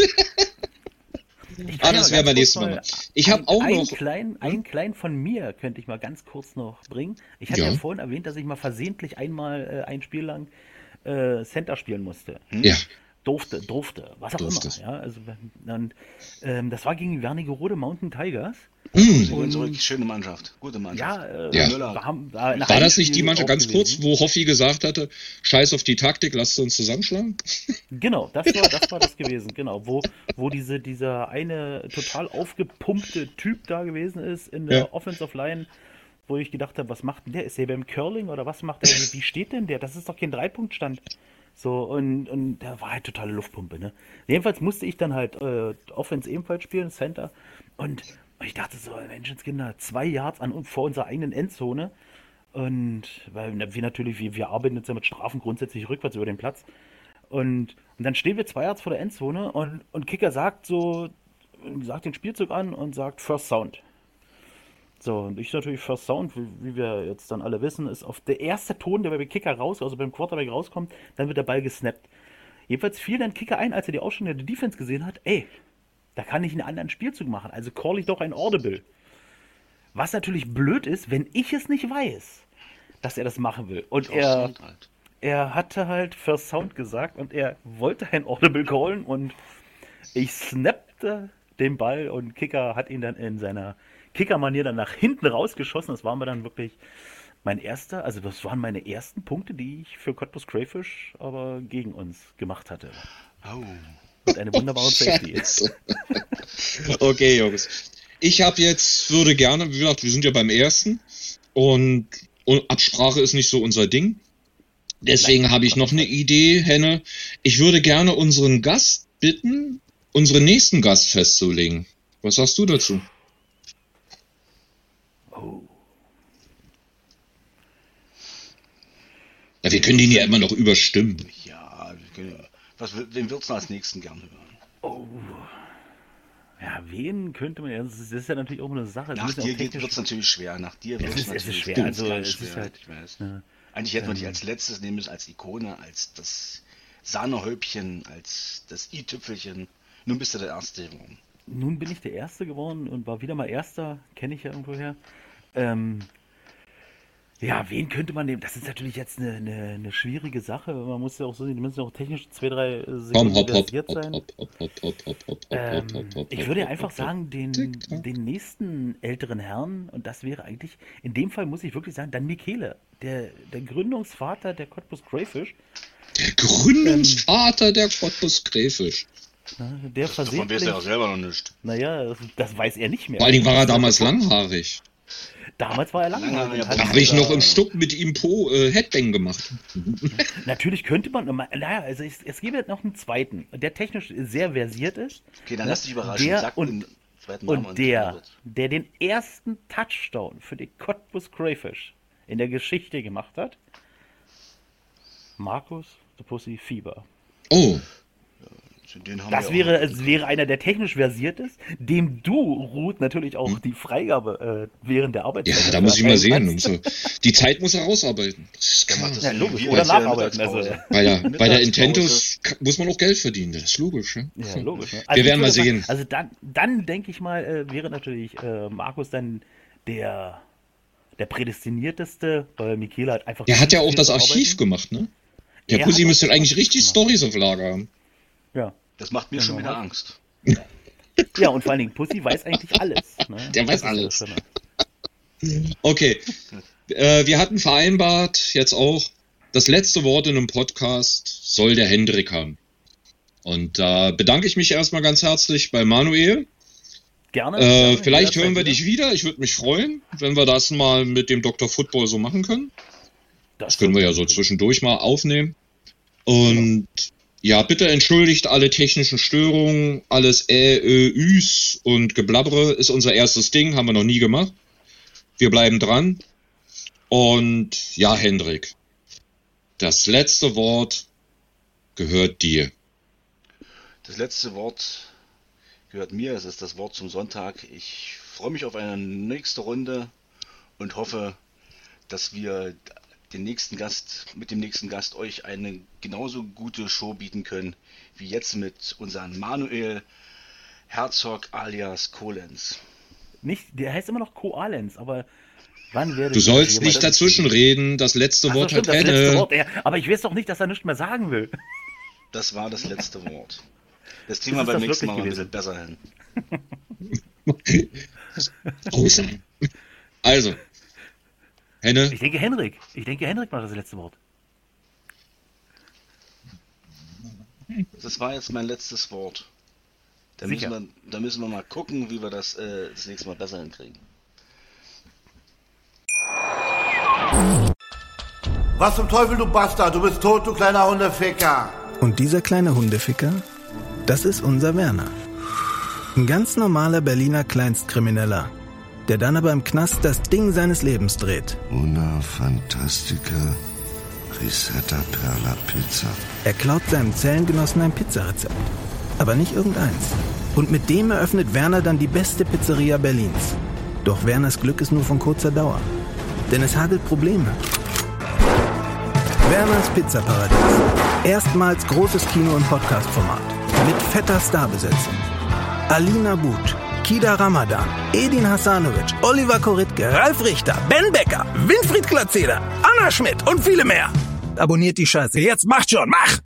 Ich Ah, kann das ja werden wir ganz nächstes kurz Mal machen. Ich hab ein- auch ein noch- Klein, ein klein von mir könnte ich mal ganz kurz noch bringen. Ich hatte Ja. ja, vorhin erwähnt, dass ich mal versehentlich einmal äh, ein Spiel lang äh, Center spielen musste. Ja. Durfte, durfte, was auch Durfte. immer. Ja, also, und, ähm, das war gegen Wernigerode Mountain Tigers. Hm. Sie gehen zurück, schöne Mannschaft, gute Mannschaft. Ja, äh, Ja. wir haben da ein War das nicht die Heimspiel Mannschaft, auch ganz kurz, gewesen. wo Hoffi gesagt hatte, scheiß auf die Taktik, lasst uns zusammenschlagen? Genau, das war das, war das gewesen, genau. Wo, wo diese, dieser eine total aufgepumpte Typ da gewesen ist in der Ja. Offensive Line, wo ich gedacht habe, was macht denn der? Ist der beim Curling oder was macht der? Wie steht denn der? Das ist doch kein Dreipunktstand. So, und, und der war halt totale Luftpumpe, ne? Jedenfalls musste ich dann halt äh, Offense ebenfalls spielen, Center. Und ich dachte so, Menschenskinder, zwei Yards an, vor unserer eigenen Endzone. Und weil na, wir natürlich, wir, wir arbeiten jetzt ja mit Strafen grundsätzlich rückwärts über den Platz. Und, und dann stehen wir zwei Yards vor der Endzone und, und Kicker sagt so, sagt den Spielzug an und sagt First Sound. So, und ich natürlich First Sound, wie, wie wir jetzt dann alle wissen, ist auf der erste Ton, der beim Kicker raus, also beim Quarterback rauskommt, dann wird der Ball gesnappt. Jedenfalls fiel dann Kicker ein, als er die Ausstellung der Defense gesehen hat, ey, da kann ich einen anderen Spielzug machen, also call ich doch ein Audible. Was natürlich blöd ist, wenn ich es nicht weiß, dass er das machen will. Und First er, Sound halt. er hatte halt First Sound gesagt und er wollte ein Audible callen und ich snappte den Ball und Kicker hat ihn dann in seiner Kicker-Manier dann nach hinten rausgeschossen. Das war mir dann wirklich mein erster, also das waren meine ersten Punkte, die ich für Cottbus Crayfish aber gegen uns gemacht hatte. Oh. Und eine wunderbare Safety. Scheiße. Okay, Jungs. Ich habe jetzt, würde gerne, wie gesagt, wir sind ja beim ersten und, und Absprache ist nicht so unser Ding. Deswegen habe ich noch eine Idee, Henne. Ich würde gerne unseren Gast bitten, unseren nächsten Gast festzulegen. Was sagst du dazu? Oh. Ja, wir können den ja immer noch überstimmen. Ja, wir können, was, wen würdest du als nächsten gern hören? Oh. Ja, wen könnte man, ja, das ist, das ist ja natürlich auch eine Sache. Nach müssen ja dir auch wird technisch- es natürlich schwer. Nach dir Es wird ist- es es ist natürlich schwer, ganz, also ganz es ist schwer. halt- ich weiß. Ja. Eigentlich hätte man dich Ähm. als letztes nehmen müssen, als Ikone, als das Sahnehäubchen, als das i-Tüpfelchen. Nun bist du der Erste geworden. Nun bin ich der Erste geworden und war wieder mal Erster, kenne ich ja irgendwoher. Ähm, ja, wen könnte man nehmen? Das ist natürlich jetzt eine, eine, eine schwierige Sache. Man muss ja auch so, die müssen auch technisch zwei, drei Sekunden Komm, hopp, hopp, versiert hopp, sein. hopp, hopp, hopp, hopp, hopp, hopp, Ähm, hopp, hopp, hopp, ich würde hopp, einfach hopp, sagen, den, Tick-Tock. den nächsten älteren Herrn, und das wäre eigentlich, in dem Fall muss ich wirklich sagen, dann Michele, der, der Gründungsvater der Cottbus Crayfish. Der Gründungsvater der Cottbus Crayfish. Ne, der Davon weiß versehentlich, er ja selber noch nicht. naja, das, das weiß er nicht mehr. Vor allen Dingen war er damals langhaarig. Damals war er langhaarig. Langhaarig, und hat- Da habe ich noch im Stuck mit ihm Po äh, Headbang gemacht. Natürlich könnte man, naja, also es, es gäbe noch einen zweiten, der technisch sehr versiert ist. Okay, dann Ne? lass dich überraschen. Der Sag und, den zweiten Namen und der, der den ersten Touchdown für die Cottbus Crayfish in der Geschichte gemacht hat, Markus the Pussy Fieber. Oh, Den haben Das wir wäre, auch. es wäre einer, der technisch versiert ist, dem du, Ruth, natürlich auch die Freigabe äh, während der Arbeitszeit. ja, da muss ich mal sehen. kannst. Und so. Die Zeit muss er rausarbeiten. Das ist Der klar. macht das Ja, wie- logisch. wie Oder als, äh, nacharbeiten. Also, Mittagspause. Bei der, bei der Mittagspause. Intentus ka- muss man auch Geld verdienen. Das ist logisch. Ja? ja, logisch. Ne? Wir ich werden mal würde sagen, sehen. Also dann, dann denke ich mal, äh, wäre natürlich äh, Markus dann der, der prädestinierteste, weil Michele hat einfach... Der hat ja auch viel das zu Archiv arbeiten. gemacht, ne? Der Er Pussy hat müsste auch eigentlich das richtig gemacht. Storys auf Lager haben. Ja. Das macht mir schon Genau. wieder Angst. Ja, und vor allen Dingen, Pussy weiß eigentlich alles. Ne? Der weiß Das ist alles. das Schöne. Okay. Äh, wir hatten vereinbart, jetzt auch, das letzte Wort in einem Podcast soll der Hendrik haben. Und da bedanke ich mich erstmal ganz herzlich bei Manuel. Gerne. Äh, gerne, vielleicht jederzeit hören wir wieder. dich wieder. Ich würde mich freuen, wenn wir das mal mit dem Doktor Football so machen können. Das können wir ja so zwischendurch mal aufnehmen. Und ja, bitte entschuldigt alle technischen Störungen, alles Ä, Ö, Üs und Geblabbere ist unser erstes Ding, haben wir noch nie gemacht. Wir bleiben dran. Und ja, Hendrik, das letzte Wort gehört dir. Das letzte Wort gehört mir. Es ist das Wort zum Sonntag. Ich freue mich auf eine nächste Runde und hoffe, dass wir den nächsten Gast, mit dem nächsten Gast euch eine genauso gute Show bieten können, wie jetzt mit unserem Manuel Herzog alias Kolenz. Nicht, der heißt immer noch Koalens, aber wann werde Du ich sollst jemand- nicht dazwischen reden, das letzte Ach so, Wort stimmt, hat das letzte Henne. Wort, ja. Aber ich weiß doch nicht, dass er nichts mehr sagen will. Das war das letzte Wort. Das Thema Ist es beim das nächsten Mal wirklich mal ein bisschen gewesen? besser hin. Außen. Also, Henne, Ich denke Henrik. Ich denke Henrik macht das letzte Wort. Das war jetzt mein letztes Wort. Da müssen, Sicher. wir, da müssen wir mal gucken, wie wir das äh, das nächste Mal besser hinkriegen. Was zum Teufel, du Bastard? Du bist tot, du kleiner Hundeficker. Und dieser kleine Hundeficker, das ist unser Werner. Ein ganz normaler Berliner Kleinstkrimineller, der dann aber im Knast das Ding seines Lebens dreht. Una Fantastica Risetta Perla Pizza. Er klaut seinem Zellengenossen ein Pizzarezept. Aber nicht irgendeins. Und mit dem eröffnet Werner dann die beste Pizzeria Berlins. Doch Werners Glück ist nur von kurzer Dauer. Denn es hagelt Probleme. Werners Pizzaparadies. Erstmals großes Kino- und Podcast-Format. Mit fetter Starbesetzung. Alina But, Kida Ramadan, Edin Hasanovic, Oliver Koritke, Ralf Richter, Ben Becker, Winfried Glatzeder, Anna Schmidt und viele mehr. Abonniert die Scheiße. Jetzt macht schon, mach!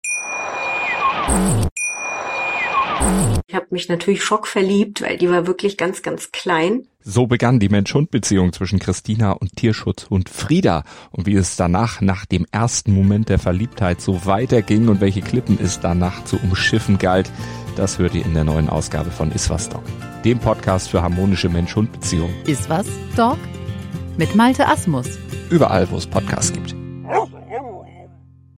Ich habe mich natürlich schockverliebt, weil die war wirklich ganz, ganz klein. So begann die Mensch-Hund-Beziehung zwischen Christina und Tierschutzhund Frieda. Und wie es danach, nach dem ersten Moment der Verliebtheit, so weiterging und welche Klippen es danach zu umschiffen galt, das hört ihr in der neuen Ausgabe von Iswas Dog, dem Podcast für harmonische Mensch-Hund-Beziehungen. Iswas Dog? Mit Malte Asmus. Überall, wo es Podcasts gibt.